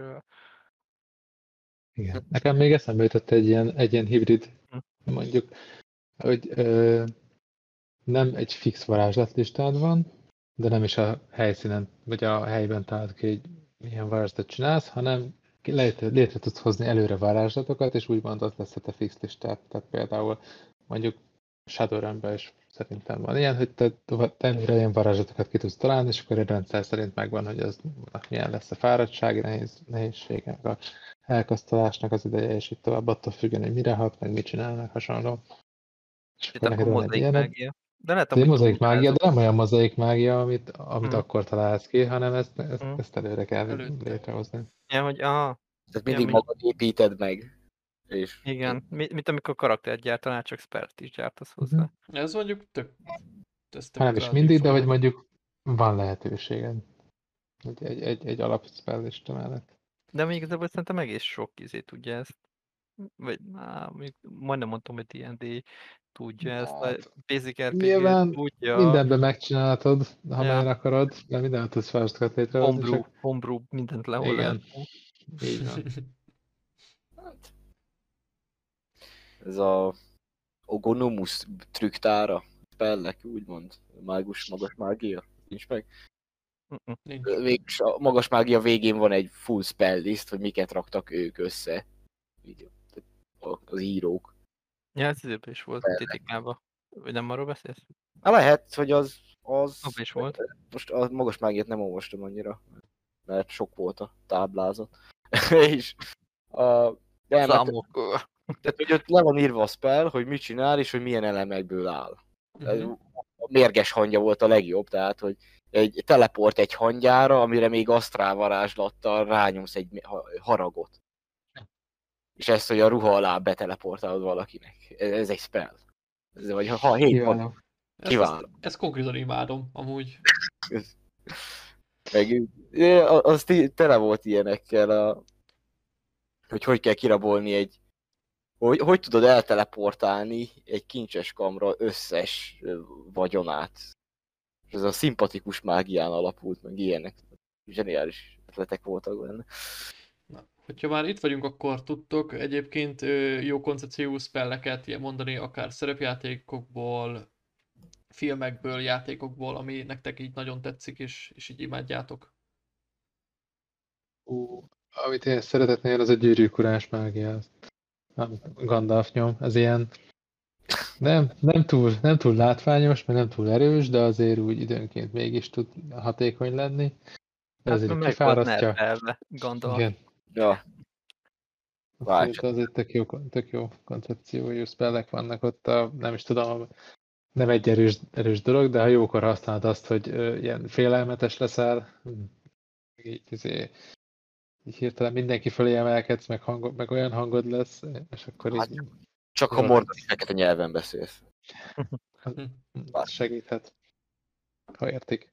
Igen. Nekem még eszembe jutott egy ilyen hibrid, mondjuk, hogy nem egy fix varázslatlistád van, de nem is a helyszínen, vagy a helyben talált ki, hogy milyen varázslatot csinálsz, hanem létre tudsz hozni előre varázslatokat, és úgymond ott lesz a fix listát. Tehát például mondjuk Shadowrun-ben is szerintem van ilyen, hogy te ennyire ilyen varázslatokat ki tudsz találni, és akkor egy rendszer szerint megvan, hogy az milyen lesz a fáradtsági nehézsége, meg a elkasztolásnak az ideje, és így tovább attól függően, hogy mire hat, meg mit csinálnak hasonló. És Itt akkor mozaik mágia. De lehet, hogy mozaik mágia, de nem olyan mozaik mágia, amit akkor találsz ki, hanem ezt előre kell létrehozni. Ja, hogy aha. Tehát mindig magad építed meg. És... Igen, mint amikor karaktert gyártanál, csak spellt is gyártasz hozzá. Ez mondjuk tök nem is mindig, de hogy mondjuk van lehetőséged. Egy alapspellista mellett. De még igazából szerintem egész sok tudja ezt. Vagy majdnem mondtam, hogy D&D tudja ezt. A Basic RPG tudja. Mindenben megcsinálhatod, ha már akarod, de mindent tudsz felsorokat létrehozni. Homebrew, mindent lehol lehet. Így van. Ez a Ogonomus trüktára, spellek, úgymond, mágus, magas mágia, nincs meg? Nincs. A magas mágia végén van egy full spell list, hogy miket raktak ők össze. Így, az írók. Ja, ez időben is volt titikában. Vagy nem arról beszélsz? Lehet, hogy az is volt. Most a magas mágiát nem olvastam annyira, mert sok volt a táblázat. És számok. Tehát, hogy ott le van írva a spell, hogy mit csinál, és hogy milyen elemekből áll. A mérges hangja volt a legjobb, tehát, hogy egy teleport egy hangyára, amire még asztrál varázslattal rányomsz egy haragot. És ezt, hogy a ruha alá beteleportálod valakinek. Ez egy spell. Vagy ha 7 van. Kiváló. Ezt konkrétan imádom, amúgy. Meg az tele volt ilyenekkel, hogy kell kirabolni egy... Hogy tudod elteleportálni egy kincses kamra összes vagyonát. És ez a szimpatikus mágián alapult, meg ilyenek. Zseniális ötletek voltak benne. Na, hogyha már itt vagyunk, akkor tudtok egyébként jó koncepciójú spelleket mondani, akár szerepjátékokból, filmekből, játékokból, ami nektek így nagyon tetszik, és így imádjátok. Amit én szeretetnél, az a gyűrűkurás mágia. Gandalf nyom, ez ilyen nem túl látványos, meg nem túl erős, de azért úgy időnként mégis tud hatékony lenni. Ez egy kifárasztja. Gandalf. Igen. Ja. Azért tök jó koncepciójú spellek vannak ott, nem is tudom, nem egy erős dolog, de ha jókor használod azt, hogy ilyen félelmetes leszel, így hirtelen mindenki fölé emelkedsz, meg olyan hangod lesz, és akkor így... Csak ha mordani fekete nyelven beszélsz. Az segíthet, ha értik.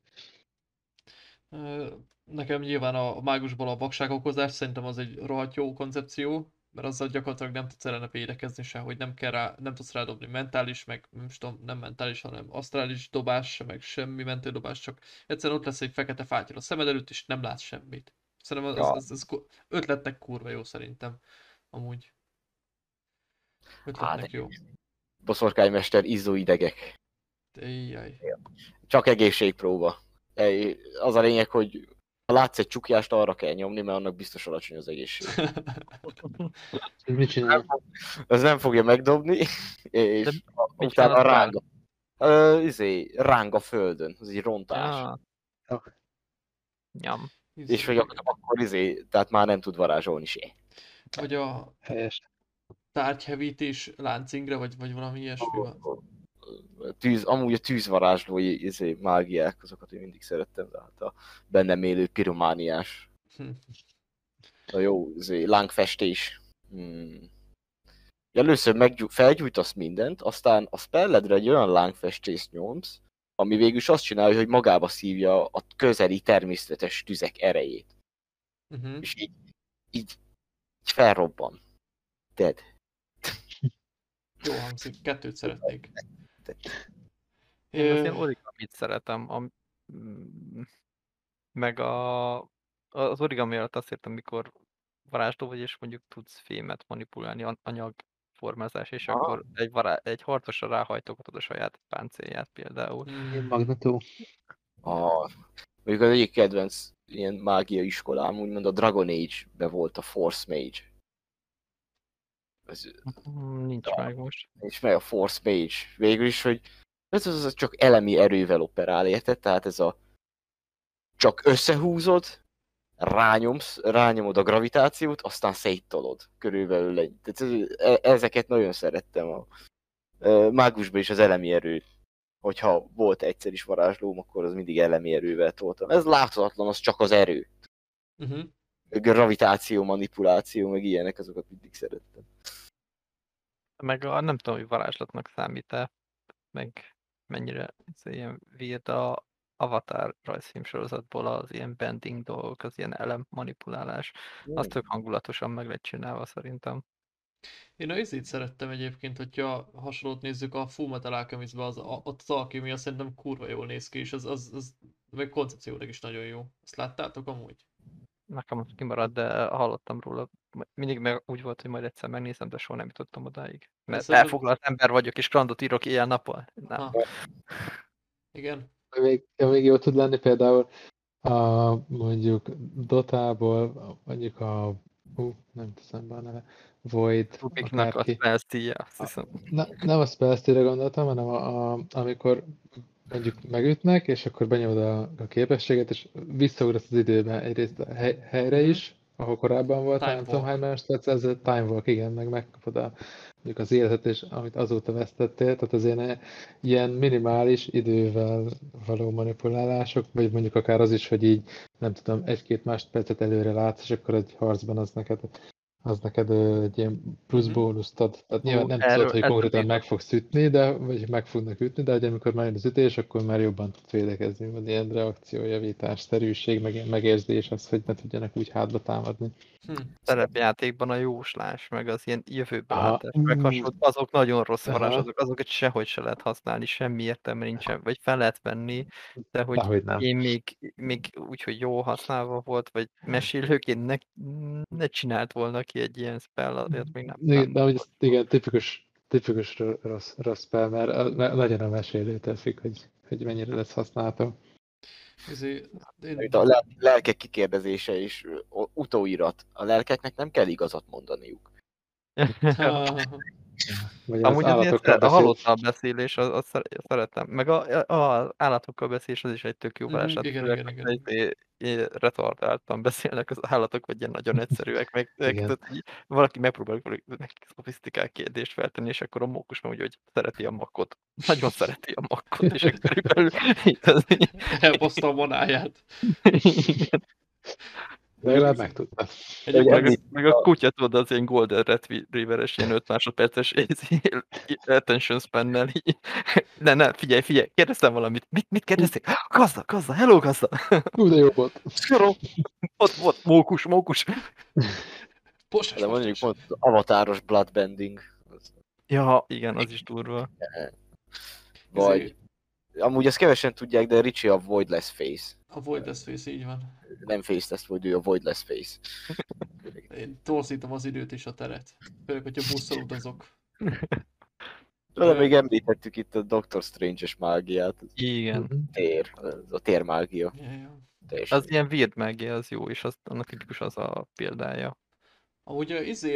Nekem nyilván a mágusból a vakságokozás, szerintem az egy rohadt jó koncepció, mert azzal gyakorlatilag nem tudsz ellene védekezni se, hogy nem tudsz rádobni mentális, meg nem mentális, hanem asztrális dobás, meg semmi mentődobás, csak egyszerűen ott lesz egy fekete fátyol a szemed előtt, és nem látsz semmit. Szerintem az ötletnek kurva jó szerintem, amúgy. Ötletnek jó. Boszorkánymester, izzóidegek. Csak egészségpróba. Az a lényeg, hogy ha látsz egy csukjást, arra kell nyomni, mert annak biztos alacsony az egészség. Mit csinál? Az nem fogja megdobni, és utána ráng a földön. Ez egy rontás. Nyom. És hogy akkor tehát már nem tud varázsolni se. Vagy a tárgyhevítés láncingre, vagy valami ilyesmi van. Amúgy a tűzvarázslói mágiák, azokat én mindig szerettem, de hát a bennem élő piromániás. A jó lángfestés. Először felgyújtasz mindent, aztán a spelledre egy olyan lángfestést nyomsz, ami végül is azt csinálja, hogy magába szívja a közeli természetes tüzek erejét. És így felrobban. Dead. Jó hangzik, 2 szeretnék. Én az ilyen origamit szeretem, meg az origami alatt azt értem, mikor varázsló vagy, és mondjuk tudsz fémet manipulálni, anyagformázás, és akkor egy harcosra ráhajtogatod a saját páncélját például. Magnetó. Mondjuk az egyik kedvenc ilyen mágia iskolám, úgymond a Dragon Age-be volt a Force Mage. Nincs meg most. Nincs meg a Force Mage. Végül is, hogy ez csak elemi erővel operál, érted? Tehát ez a csak összehúzod, rányomod a gravitációt, aztán széttolod körülbelül. Tehát ezeket nagyon szerettem. A mágusban is az elemi erő. Hogyha volt egyszer is varázslóm, akkor az mindig elemi erővel toltam. Ez láthatatlan, az csak az erő. Gravitáció, manipuláció, meg ilyenek, azokat mindig szerettem. Meg nem tudom, hogy varázslatnak számít-e, meg mennyire ilyen weird a Avatar rajzfilm sorozatból az ilyen bending dolgok, az ilyen elem manipulálás. Az tök hangulatosan meg lett csinálva szerintem. Én a izét szerettem egyébként, hogyha hasonlót nézzük, a Fullmetal Alchemistben ott az alkémia szerintem kurva jól néz ki, és az meg koncepciólag is nagyon jó. Azt láttátok amúgy? Nekem kimaradt, de hallottam róla. Mindig meg úgy volt, hogy majd egyszer megnézem, de soha nem jutottam odáig. Mert elfoglalt ember vagyok, és grandot írok éjjel-nappal. Nem. Igen. Még jó tud lenni például mondjuk Dotából, mondjuk nem teszem be a neve, Void, Rubiknak a spellstíje, azt hiszem. Nem a spellstíre gondoltam, hanem amikor mondjuk megütnek, és akkor benyomod a képességet, és visszaugrasz az időbe egyrészt a helyre is, ahol korábban voltál, nem tudom hány másodperc, ez a time walk, igen, meg megkapod mondjuk az életet, és amit azóta vesztettél, tehát az ilyen minimális idővel való manipulálások, vagy mondjuk akár az is, hogy így, nem tudom, 1-2 másodpercet előre látsz, és akkor egy harcban az neked egy ilyen plusz bónuszt ad. Tehát nyilván nem tudod, hogy konkrétan meg fogsz ütni, vagy meg fognak ütni, de amikor már jön az ütés, akkor már jobban tudsz védekezni, vagy ilyen reakciójavítás, szerűség, meg ilyen megérzés az, hogy ne tudjanak úgy hátba támadni. Szerepjátékban a jóslás, meg az ilyen jövőbelátás, meg hasonló, azok nagyon rossz varázslatok, azokat sehogy se lehet használni, semmi értelme nincsen, vagy fel lehet venni, de hogy én még úgy, hogy jó használva volt, vagy mesélőként ne csinált volna ki egy ilyen spell, azért még nem. De igen, tipikus rossz spell, mert nagyon a mesélőtől függ, hogy mennyire lesz használható. A lelkek kikérdezése is utóirat. A lelkeknek nem kell igazat mondaniuk. Amúgy a halottal beszélés, azt szeretem. Meg az állatokkal beszélés, az is egy tök jó varázslat. Igen. Retardáltan beszélnek az állatok, vagy ilyen nagyon egyszerűek. Meg valaki megpróbál szofisztikált kérdést feltenni, és akkor a mókus mondja, hogy szereti a makkot. Nagyon szereti a makkot, és körülbelül elbaszta a monáját. Igen. De legalább megtudta. Meg a kutya, tudod, az ilyen Golden Retriever-es, ilyen 5 másodperces attention span-nel. Ne, figyelj, kérdeztem valamit. Mit kérdezték? Gazda, hello gazda! De jó volt. Ott, mókus. De mondjuk avatáros bloodbending. Ja, igen, az is durva. Vagy... Amúgy ezt kevesen tudják, de Richie a Voidless Face. A Voidless Face, így van. Nem Face-test vagy, ő a Voidless Face. Én torzítom az időt és a teret. Főleg, hogyha busszal utazok. De még említettük itt a Doctor Strange-es mágiát. Igen. A térmágia. Az ilyen weird mágia, az jó, és annak tipikus az a példája. Amúgy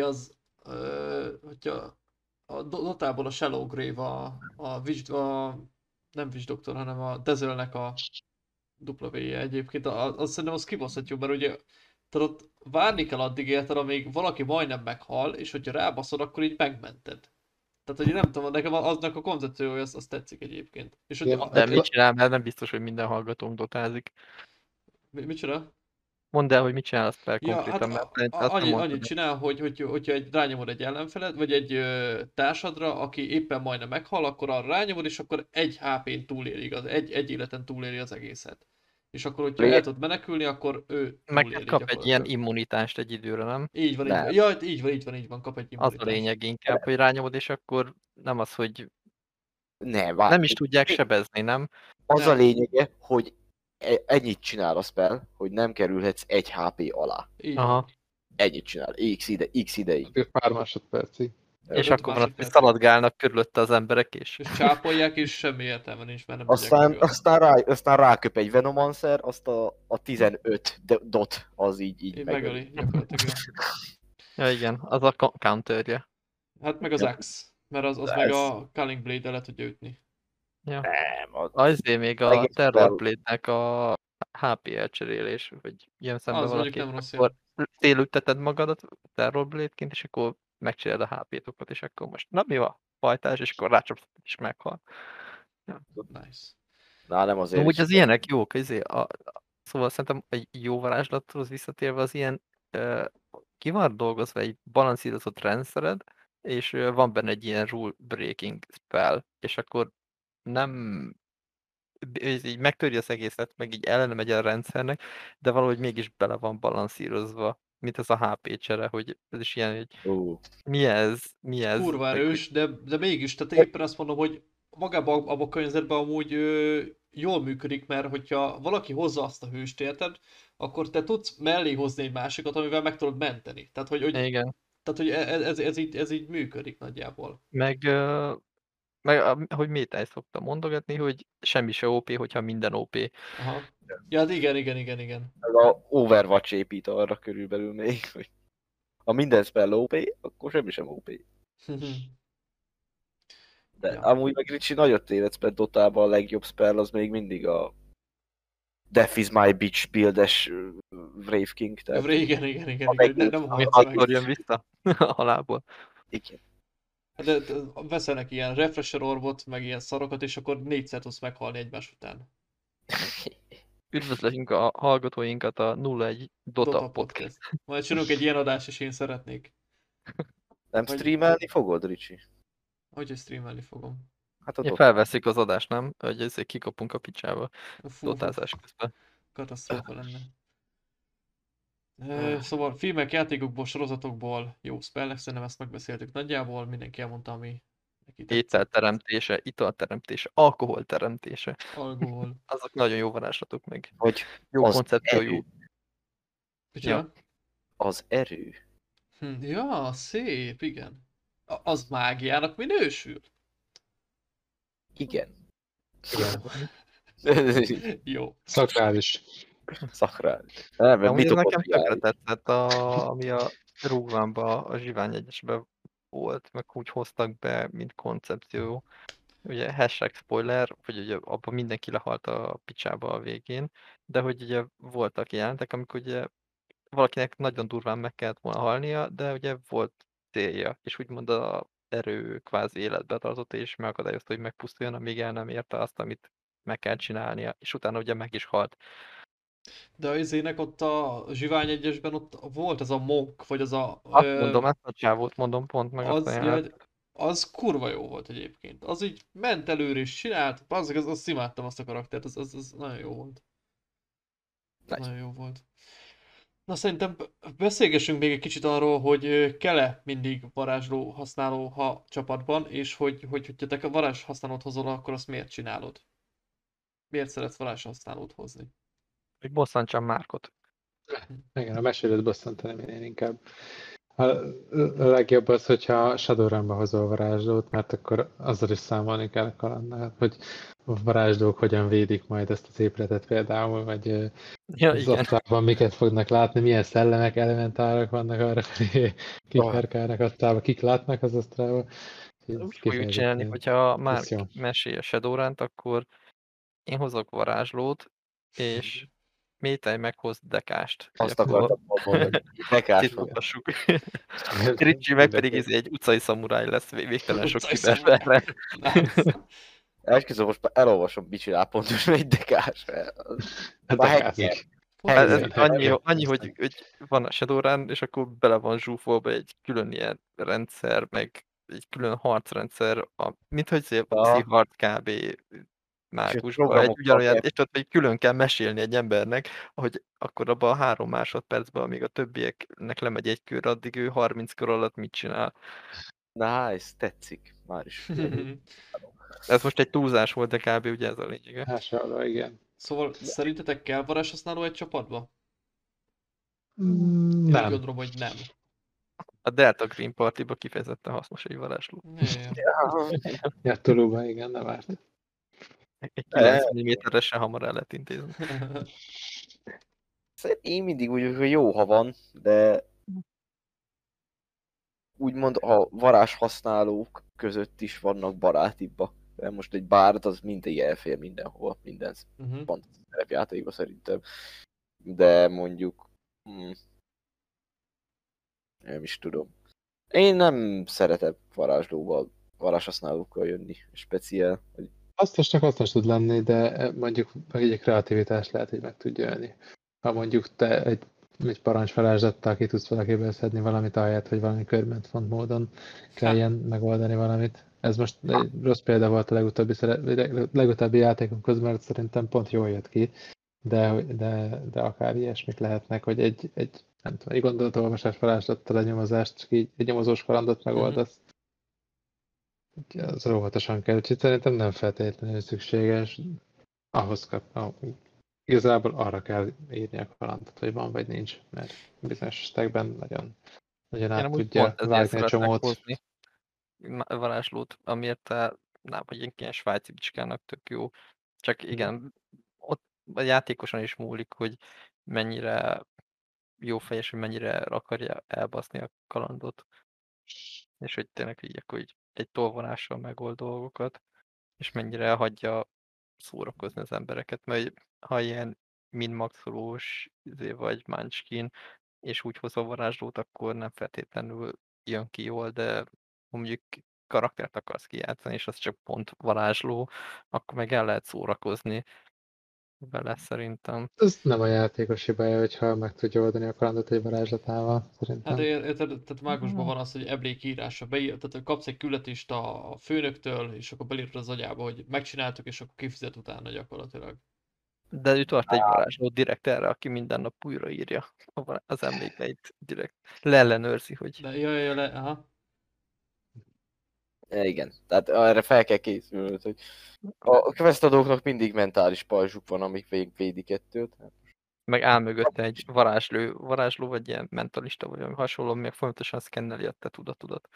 hogyha a Dotából a Shallow Grave, nem Witch Doctor, hanem a Dazzle-nek a W-je egyébként, azt szerintem az kibaszott jó, mert ugye ott várni kell addig érted, amíg valaki majdnem meghal, és hogyha rábaszod, akkor így megmented. Tehát, hogy nem tudom, nekem aznak a koncepciója, az tetszik egyébként. És, de mit csinál, mert nem biztos, hogy minden hallgatónk dotázik. Mit csinál? Mondd el, hogy mit csinál azt fel konkrétan, mert annyit csinál, hogyha rányomod egy ellenfeled, vagy egy társadra, aki éppen majdnem meghal, akkor arra rányomod, és akkor egy HP-n túléli, egy életen túléli az egészet. És akkor, hogyha el tud menekülni, akkor ő meg kap egy ilyen immunitást egy időre, nem? Így van. Ja, így van, kap egy immunitást. Az a lényeg inkább, hogy rányomod, és akkor nem az, hogy nem is tudják sebezni, nem? Az a lényege, hogy ennyit csinál a spell, hogy nem kerülhetsz 1 HP alá. Aha. Ennyit csinál, x ideig. Pár másodpercig. És akkor van, hogy szaladgálnak körülötte az emberek is. És csápolják, és semmi értelme nincs, mert nem aztán ráköp egy Venomancer, azt a 15 dot az így megöli. Gyakorlatilag. Ja igen, az a counterje. Hát meg az Axe, mert az meg a Culling Blade-el le tudja ütni. Ja. Nem, Azért még a Terror Blade-nek a HP elcserélés, hogy jön szembe Az mondjuk valaki, nem rossz akkor szélülteted magadat Terror Blade-ként, és akkor megcseréled a HP-tokat, és akkor most, na mi van? Fajtás, és akkor rácsapsz, és meghal. Ja. Nice. Na, nem azért Úgy is. az ilyenek jók, szóval szerintem egy jó varázslathoz visszatérve az ilyen ki van dolgozva egy balanszírozott rendszered, és van benne egy ilyen rule breaking spell, és akkor nem ez így megtöri az egészet, meg így ellene megy a rendszernek, de valahogy mégis bele van balanszírozva, mint ez a HP csere, hogy ez is ilyen, hogy mi ez? Kurva Meg, erős, de mégis, tehát éppen azt mondom, hogy magában abban a környezetben amúgy jól működik, mert hogyha valaki hozza azt a hőst, érted, akkor te tudsz mellé hozni egy másikat, amivel meg tudod menteni. Tehát, hogy igen. Tehát, hogy ez így működik nagyjából. Meg hogy Métály szokta mondogatni, hogy semmi se OP, hogyha minden OP. Aha. Ja, hát igen. Ez a Overwatch épít arra körülbelül még, hogy ha minden spell OP, akkor semmi sem OP. De Ja. amúgy meg Ricsi nagyot tévedsz, mert Dotában a legjobb spell az még mindig a Death is my bitch buildes Wraith King. Tehát Igen. Nem Akkor jön vissza a halálból. igen. De veszenek ilyen refresher orbot, meg ilyen szarokat, és akkor 4-szer tudsz meghalni egymás után. Üdvözlünk a hallgatóinkat a 01 Dota Podcast. Majd csinálunk egy ilyen adást, és én szeretnék. Nem streamelni fogod, Ricsi? Hogy streamelni fogom. Hát felveszik az adást, nem? Hogy ezért kikapunk a picsába dotázás közben. Katasztrófa lenne. Szóval filmek, játékokból, sorozatokból jó spellek, szerintem ezt megbeszéltük nagyjából, mindenki elmondta, ami neki tetszett. Ételteremtése, italteremtése, alkoholteremtése. Alkohol. Azok nagyon jó varázslatok meg. Hogy jó koncepció, jó. Ja. Az erő. Ja, szép, igen. Az mágiának minősül? Igen. Jó. Szakrális. Szakrális. Nem, ez nekem tökre tetszett, ami a Rogue a Zsivány egyesben volt, meg úgy hoztak be, mint koncepció. Ugye hashtag spoiler, hogy ugye abban mindenki lehalt a picsába a végén, de hogy ugye voltak jelentek, amikor ugye valakinek nagyon durván meg kellett volna halnia, de ugye volt célja, és úgymond az erő kvázi életbe tartott, és megakadályozta, hogy megpusztuljon, amíg el nem érte azt, amit meg kell csinálnia, és utána ugye meg is halt. De az ének ott a Zsivány egyesben ott volt ez a monk, vagy az a... Azt mondom, ezt a csávót mondom pont meg az kurva jó volt egyébként. Az így ment előre és csinált, azt imádtam azt a karaktert, az nagyon jó volt. Nagyon jó volt. Na szerintem beszélgessünk még egy kicsit arról, hogy kell-e mindig varázsló használó ha csapatban, és hogy te varázs használót hozol, akkor azt miért csinálod? Miért szeretsz varázs használót hozni? Hogy bosszantsam Márkot. Igen, a mesélőt bosszantanám én inkább. A legjobb az, hogyha Shadowrunba hozol varázslót, mert akkor azzal is számolni kell a kalandnál, hogy a varázslók hogyan védik majd ezt az épületet például, vagy az asztalban miket fognak látni, milyen szellemek, elementárok vannak arra felé, kik verkálnak asztalba, kik látnak az asztalba. Úgy fogjuk csinálni, hogyha már mesél a Shadowrun-t, akkor én hozok varázslót, és Métály meghoz dekást. Azt akartam mondani, dekást. Ricsi meg pedig egy utcai szamuráj lesz végtelen sok kiberverre. Esküszöm, most elolvasom Bicsilá pontos, egy dekás. Annyi, hogy van a Shadowrun, és akkor bele van zsúfolva egy külön ilyen rendszer, meg egy külön harcrendszer, mint hogy szívhard kb. Mágusban, egy ugyanolyan, és ott még külön kell mesélni egy embernek, hogy akkor abban a 3 másodpercben, amíg a többieknek lemegy egy kör, addig ő 30 kör alatt mit csinál. Nice, tetszik. Már is. Ez most egy túlzás volt, de kb. Ugye ez a lényege. Hasonló, igen. Szóval szerintetek kell varázshasználó egy csapatba? Nem. Én úgy gondolom, hogy nem. A Delta Green Party-ba kifejezetten hasznos egy varázsló. Ja, Tuluba, igen, nem árt. Egy 9 mm-resen hamar el lehet intézni. Én mindig úgy, hogy jó, ha van, de úgymond a varázshasználók között is vannak barátibbak. De most egy bárd az mindig elfér mindenhol, minden pont szerepjátékban szerintem. De mondjuk... nem is tudom. Én nem szeretek varázshasználókkal jönni, speciál. Hasznosnak hasznos tud lenni, de mondjuk egy kreativitás lehet, hogy meg tudja ölni. Ha mondjuk te egy parancsvarázslattal ki tudsz valakiből szedni valamit, ahelyett, hogy valami körmentfont módon kelljen megoldani valamit. Ez most egy rossz példa volt a legutóbbi játékunkhoz, mert szerintem pont jól jött ki, de akár ilyesmik lehetnek, hogy egy nem tudom, egy gondolatolvasás varázslattal a nyomozást, csak így egy nyomozós kalandot megoldasz. Az óvatosan kell, úgyhogy szerintem nem feltétlenül szükséges. Igazából arra kell írni a kalandot, hogy van vagy nincs, mert bizonyos esetekben nagyon át tudja vágni a csomót. Hozni varázslót, amiért vagy ilyen svájci bicskának tök jó. Csak igen, ott a játékosan is múlik, hogy mennyire jó fejes, hogy mennyire akarja elbaszni a kalandot. És hogy tényleg így, hogy egy tolvonással megold dolgokat, és mennyire hagyja szórakozni az embereket, mert ha ilyen min-maxolós vagy Munchkin, és úgy hozza a varázslót, akkor nem feltétlenül jön ki jól, de mondjuk karaktert akarsz kijátszani, és az csak pont varázsló, akkor meg el lehet szórakozni vele szerintem. Ez nem a játékos hibája, hogyha meg tudja oldani a kalandot egy varázslatával, szerintem. Hát tehát mágusban van az, hogy emlékírása, tehát kapsz egy küldetést a főnöktől, és akkor belírod az agyába, hogy megcsináltuk, és akkor kifizet utána gyakorlatilag. De ő tart egy varázslót direkt erre, aki minden nap újraírja az emlékeit direkt. Leellenőrzi, hogy... Aha. Igen, tehát erre fel kell készülnöd, hogy a questadóknak mindig mentális pajzsuk van, amik védik ettől. Meg áll mögötte egy varázsló, vagy ilyen mentalista, vagy valami hasonló, még folyamatosan szkenneli a te tudatodat.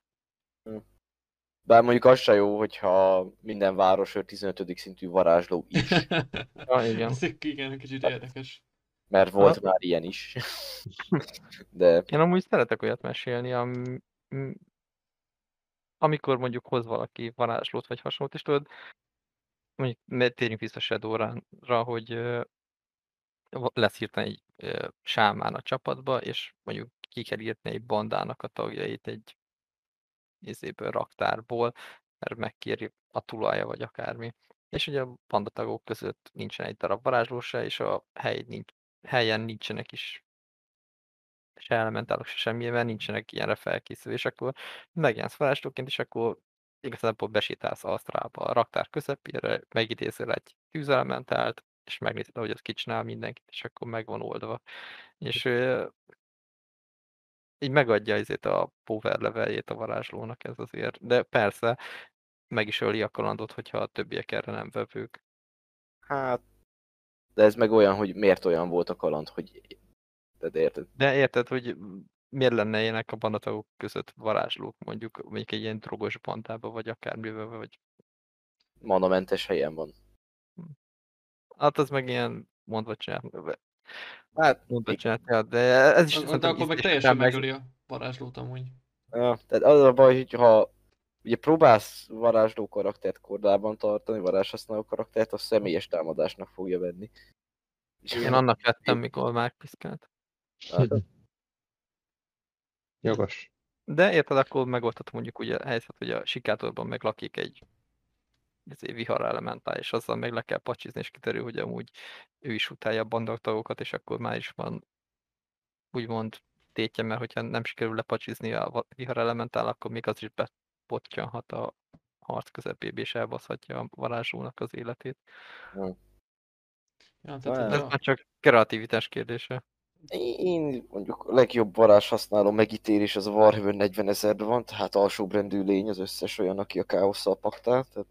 Bár mondjuk az se jó, hogyha minden város 15. szintű varázsló is. Igen. Ez igen, kicsit érdekes. Mert volt már ilyen is. De... Én amúgy szeretek olyat mesélni, amikor mondjuk hoz valaki varázslót, vagy hasonlót, és tudod, mondjuk térjünk vissza Shadowrunra, hogy lesz hirtelen egy sámán a csapatba, és mondjuk ki kell írni egy bandának a tagjait egy raktárból, mert megkéri a tulaja, vagy akármi. És ugye a bandatagok között nincsen egy darab varázsló se, és a helyen nincsenek is se elementálok, se semmilyen, nincsenek ilyenre felkészülve, és akkor megjelensz varázslóként, és akkor igazából besétálsz Asztrába, a raktár közepére, megidézel egy tűzelementált, és megnézed, hogy az kicsinál mindenkit, és akkor meg van oldva. És így megadja azért a power leveljét a varázslónak ez azért. De persze, meg is öli a kalandot, hogyha a többiek erre nem vevők. Hát, de ez meg olyan, hogy miért olyan volt a kaland, hogy... De érted, hogy miért lenne ilyenek a bandatagok között varázslók, mondjuk egy ilyen drogos bandába, vagy akármivel, vagy... Manamentes helyen van. Hát az meg ilyen mondva csinál. Hát, mondva csinál, de ez is... De akkor meg teljesen megöli a varázslót amúgy. Ja, tehát az a baj, hogy ha ugye próbálsz varázsló karaktert kordában tartani, varázshasználó karaktert, az személyes támadásnak fogja venni. Én annak vettem, mikor megpiszkált. Jogos. De érted, akkor megoldható mondjuk ugye a helyzet, hogy a sikátorban meg lakik egy vihar elementál, és azzal meg le kell pacsizni, és kiderül, hogy amúgy ő is utálja a bandaktagokat, és akkor már is van úgymond tétje, mert hogyha nem sikerül lepacsizni a vihar elementál, akkor még az is bepottyanhat a harc közepébe, és elbaszhatja a varázslónak az életét. Ja, tehát, ez már csak kreativitás kérdése. Én mondjuk a legjobb varázshasználó megítélés az a Warhammer 40 000-re van, tehát alsóbrendű lény az összes olyan, aki a káosszal paktál. Tehát...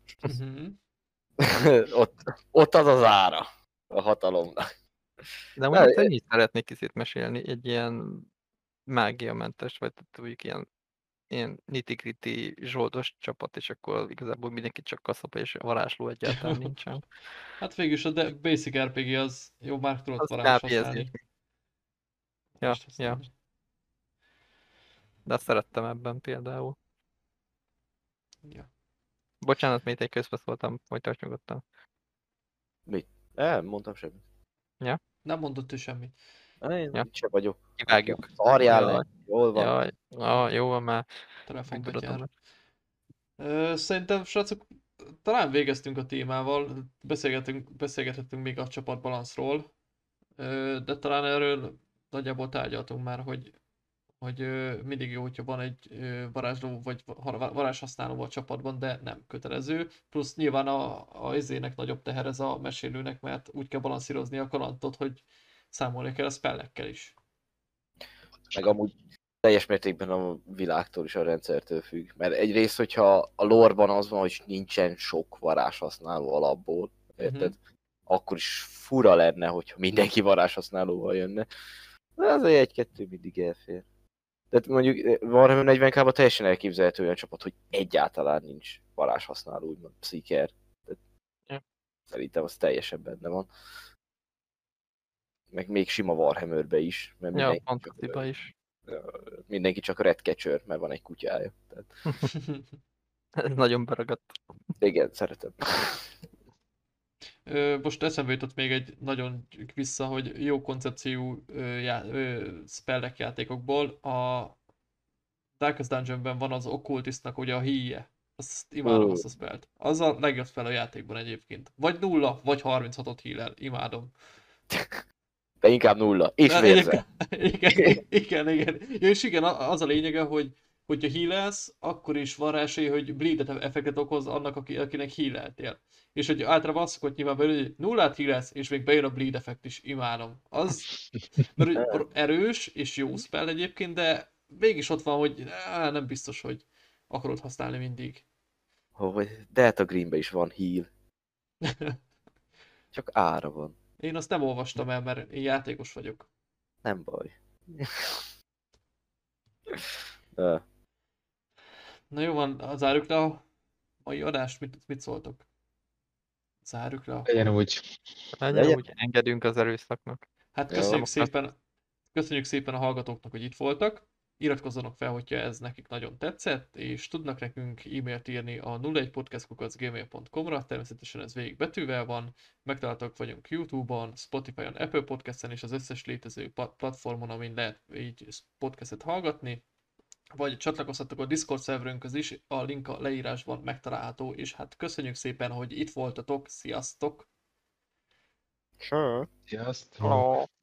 ott az az ára a hatalomnak. De úgy én is szeretnék kicsit mesélni, egy ilyen mágiamentes, vagy tudjuk ilyen nitty-gritty zsoldos csapat, és akkor igazából mindenki csak kaszapa, és varázsló egyáltalán nincsen. Hát végülis a Basic RPG az jó, már tudod varázs használni. Ja. De azt szerettem ebben például. Ja. Bocsánat, még egy közbeszóltam, folytasd nyugodtan. Mit? Mondtam semmit. Ja? Nem mondott ő semmit. Én Ja. itt se vagyok. Kivágjuk. Szarjál Jaj. le, jól van. Jaj. Jó van már. Telefonbetyár. Szerintem, srácok, talán végeztünk a témával, beszélgethettünk még a csapatbalanszról, de talán erről nagyjából tárgyaltunk már, hogy mindig jó, hogyha van egy varázsló vagy varázshasználó a csapatban, de nem kötelező. Plusz nyilván a izének nagyobb teher ez a mesélőnek, mert úgy kell balanszírozni a kalandot, hogy számolni kell a spellekkel is. Meg amúgy teljes mértékben a világtól is a rendszertől függ. Mert egyrészt, hogyha a lore-ban az van, hogy nincsen sok varázshasználó alapból, érted? Akkor is fura lenne, hogyha mindenki varázshasználóval jönne. De azért egy-kettő mindig elfér. Tehát mondjuk Warhammer 40k-ban teljesen elképzelhető olyan csapat, hogy egyáltalán nincs varázshasználó, úgymond Psyker. Szerintem az teljesen benne van. Meg még sima Warhammerbe is. Mert Ja, Fantasyba is. Mindenki csak a Redcatcher, mert van egy kutyája. Tehát... Ez nagyon beragadt. Igen, szeretem. Most eszembe jutott még egy nagyon vissza, hogy jó koncepció spellek játékokból. A Darkest Dungeonben van az Occultistnak ugye a híje. Azt imádom azt a spellt. Az a legjobb spell a játékban egyébként. Vagy 0, vagy 36-ot heal-el. Imádom. De inkább 0. És vérzel. Igen. Ja, és igen, az a lényege, hogy hogyha healelsz, akkor is van rá esély, hogy bleed effektet okoz annak, akinek healeltél. És hogy általában azt szokott nyilván belül, hogy 0-át healelsz, és még bejön a bleed effekt is. Imádom. Az mert erős és jó spell egyébként, de mégis ott van, hogy nem biztos, hogy akarod használni mindig. Delta Greenbe is van heal. Csak ára van. Én azt nem olvastam el, mert én játékos vagyok. Nem baj. Na jó van, zárjuk le a mai adást, mit szóltok? Zárjuk le. Legyen úgy. Legyen úgy, engedünk az erőszaknak. Hát köszönjük szépen a hallgatóknak, hogy itt voltak. Iratkozzanak fel, hogyha ez nekik nagyon tetszett, és tudnak nekünk e-mailt írni a 01podcast@gmail.com-ra, természetesen ez végig betűvel van. Megtaláltak vagyunk YouTube-on, Spotify-on, Apple Podcast-en és az összes létező platformon, amin lehet így podcastet hallgatni. Vagy csatlakozhatok a Discord szerverünkhöz is, a link a leírásban megtalálható, és hát köszönjük szépen, hogy itt voltatok, sziasztok! Sure. Sziasztok! Oh.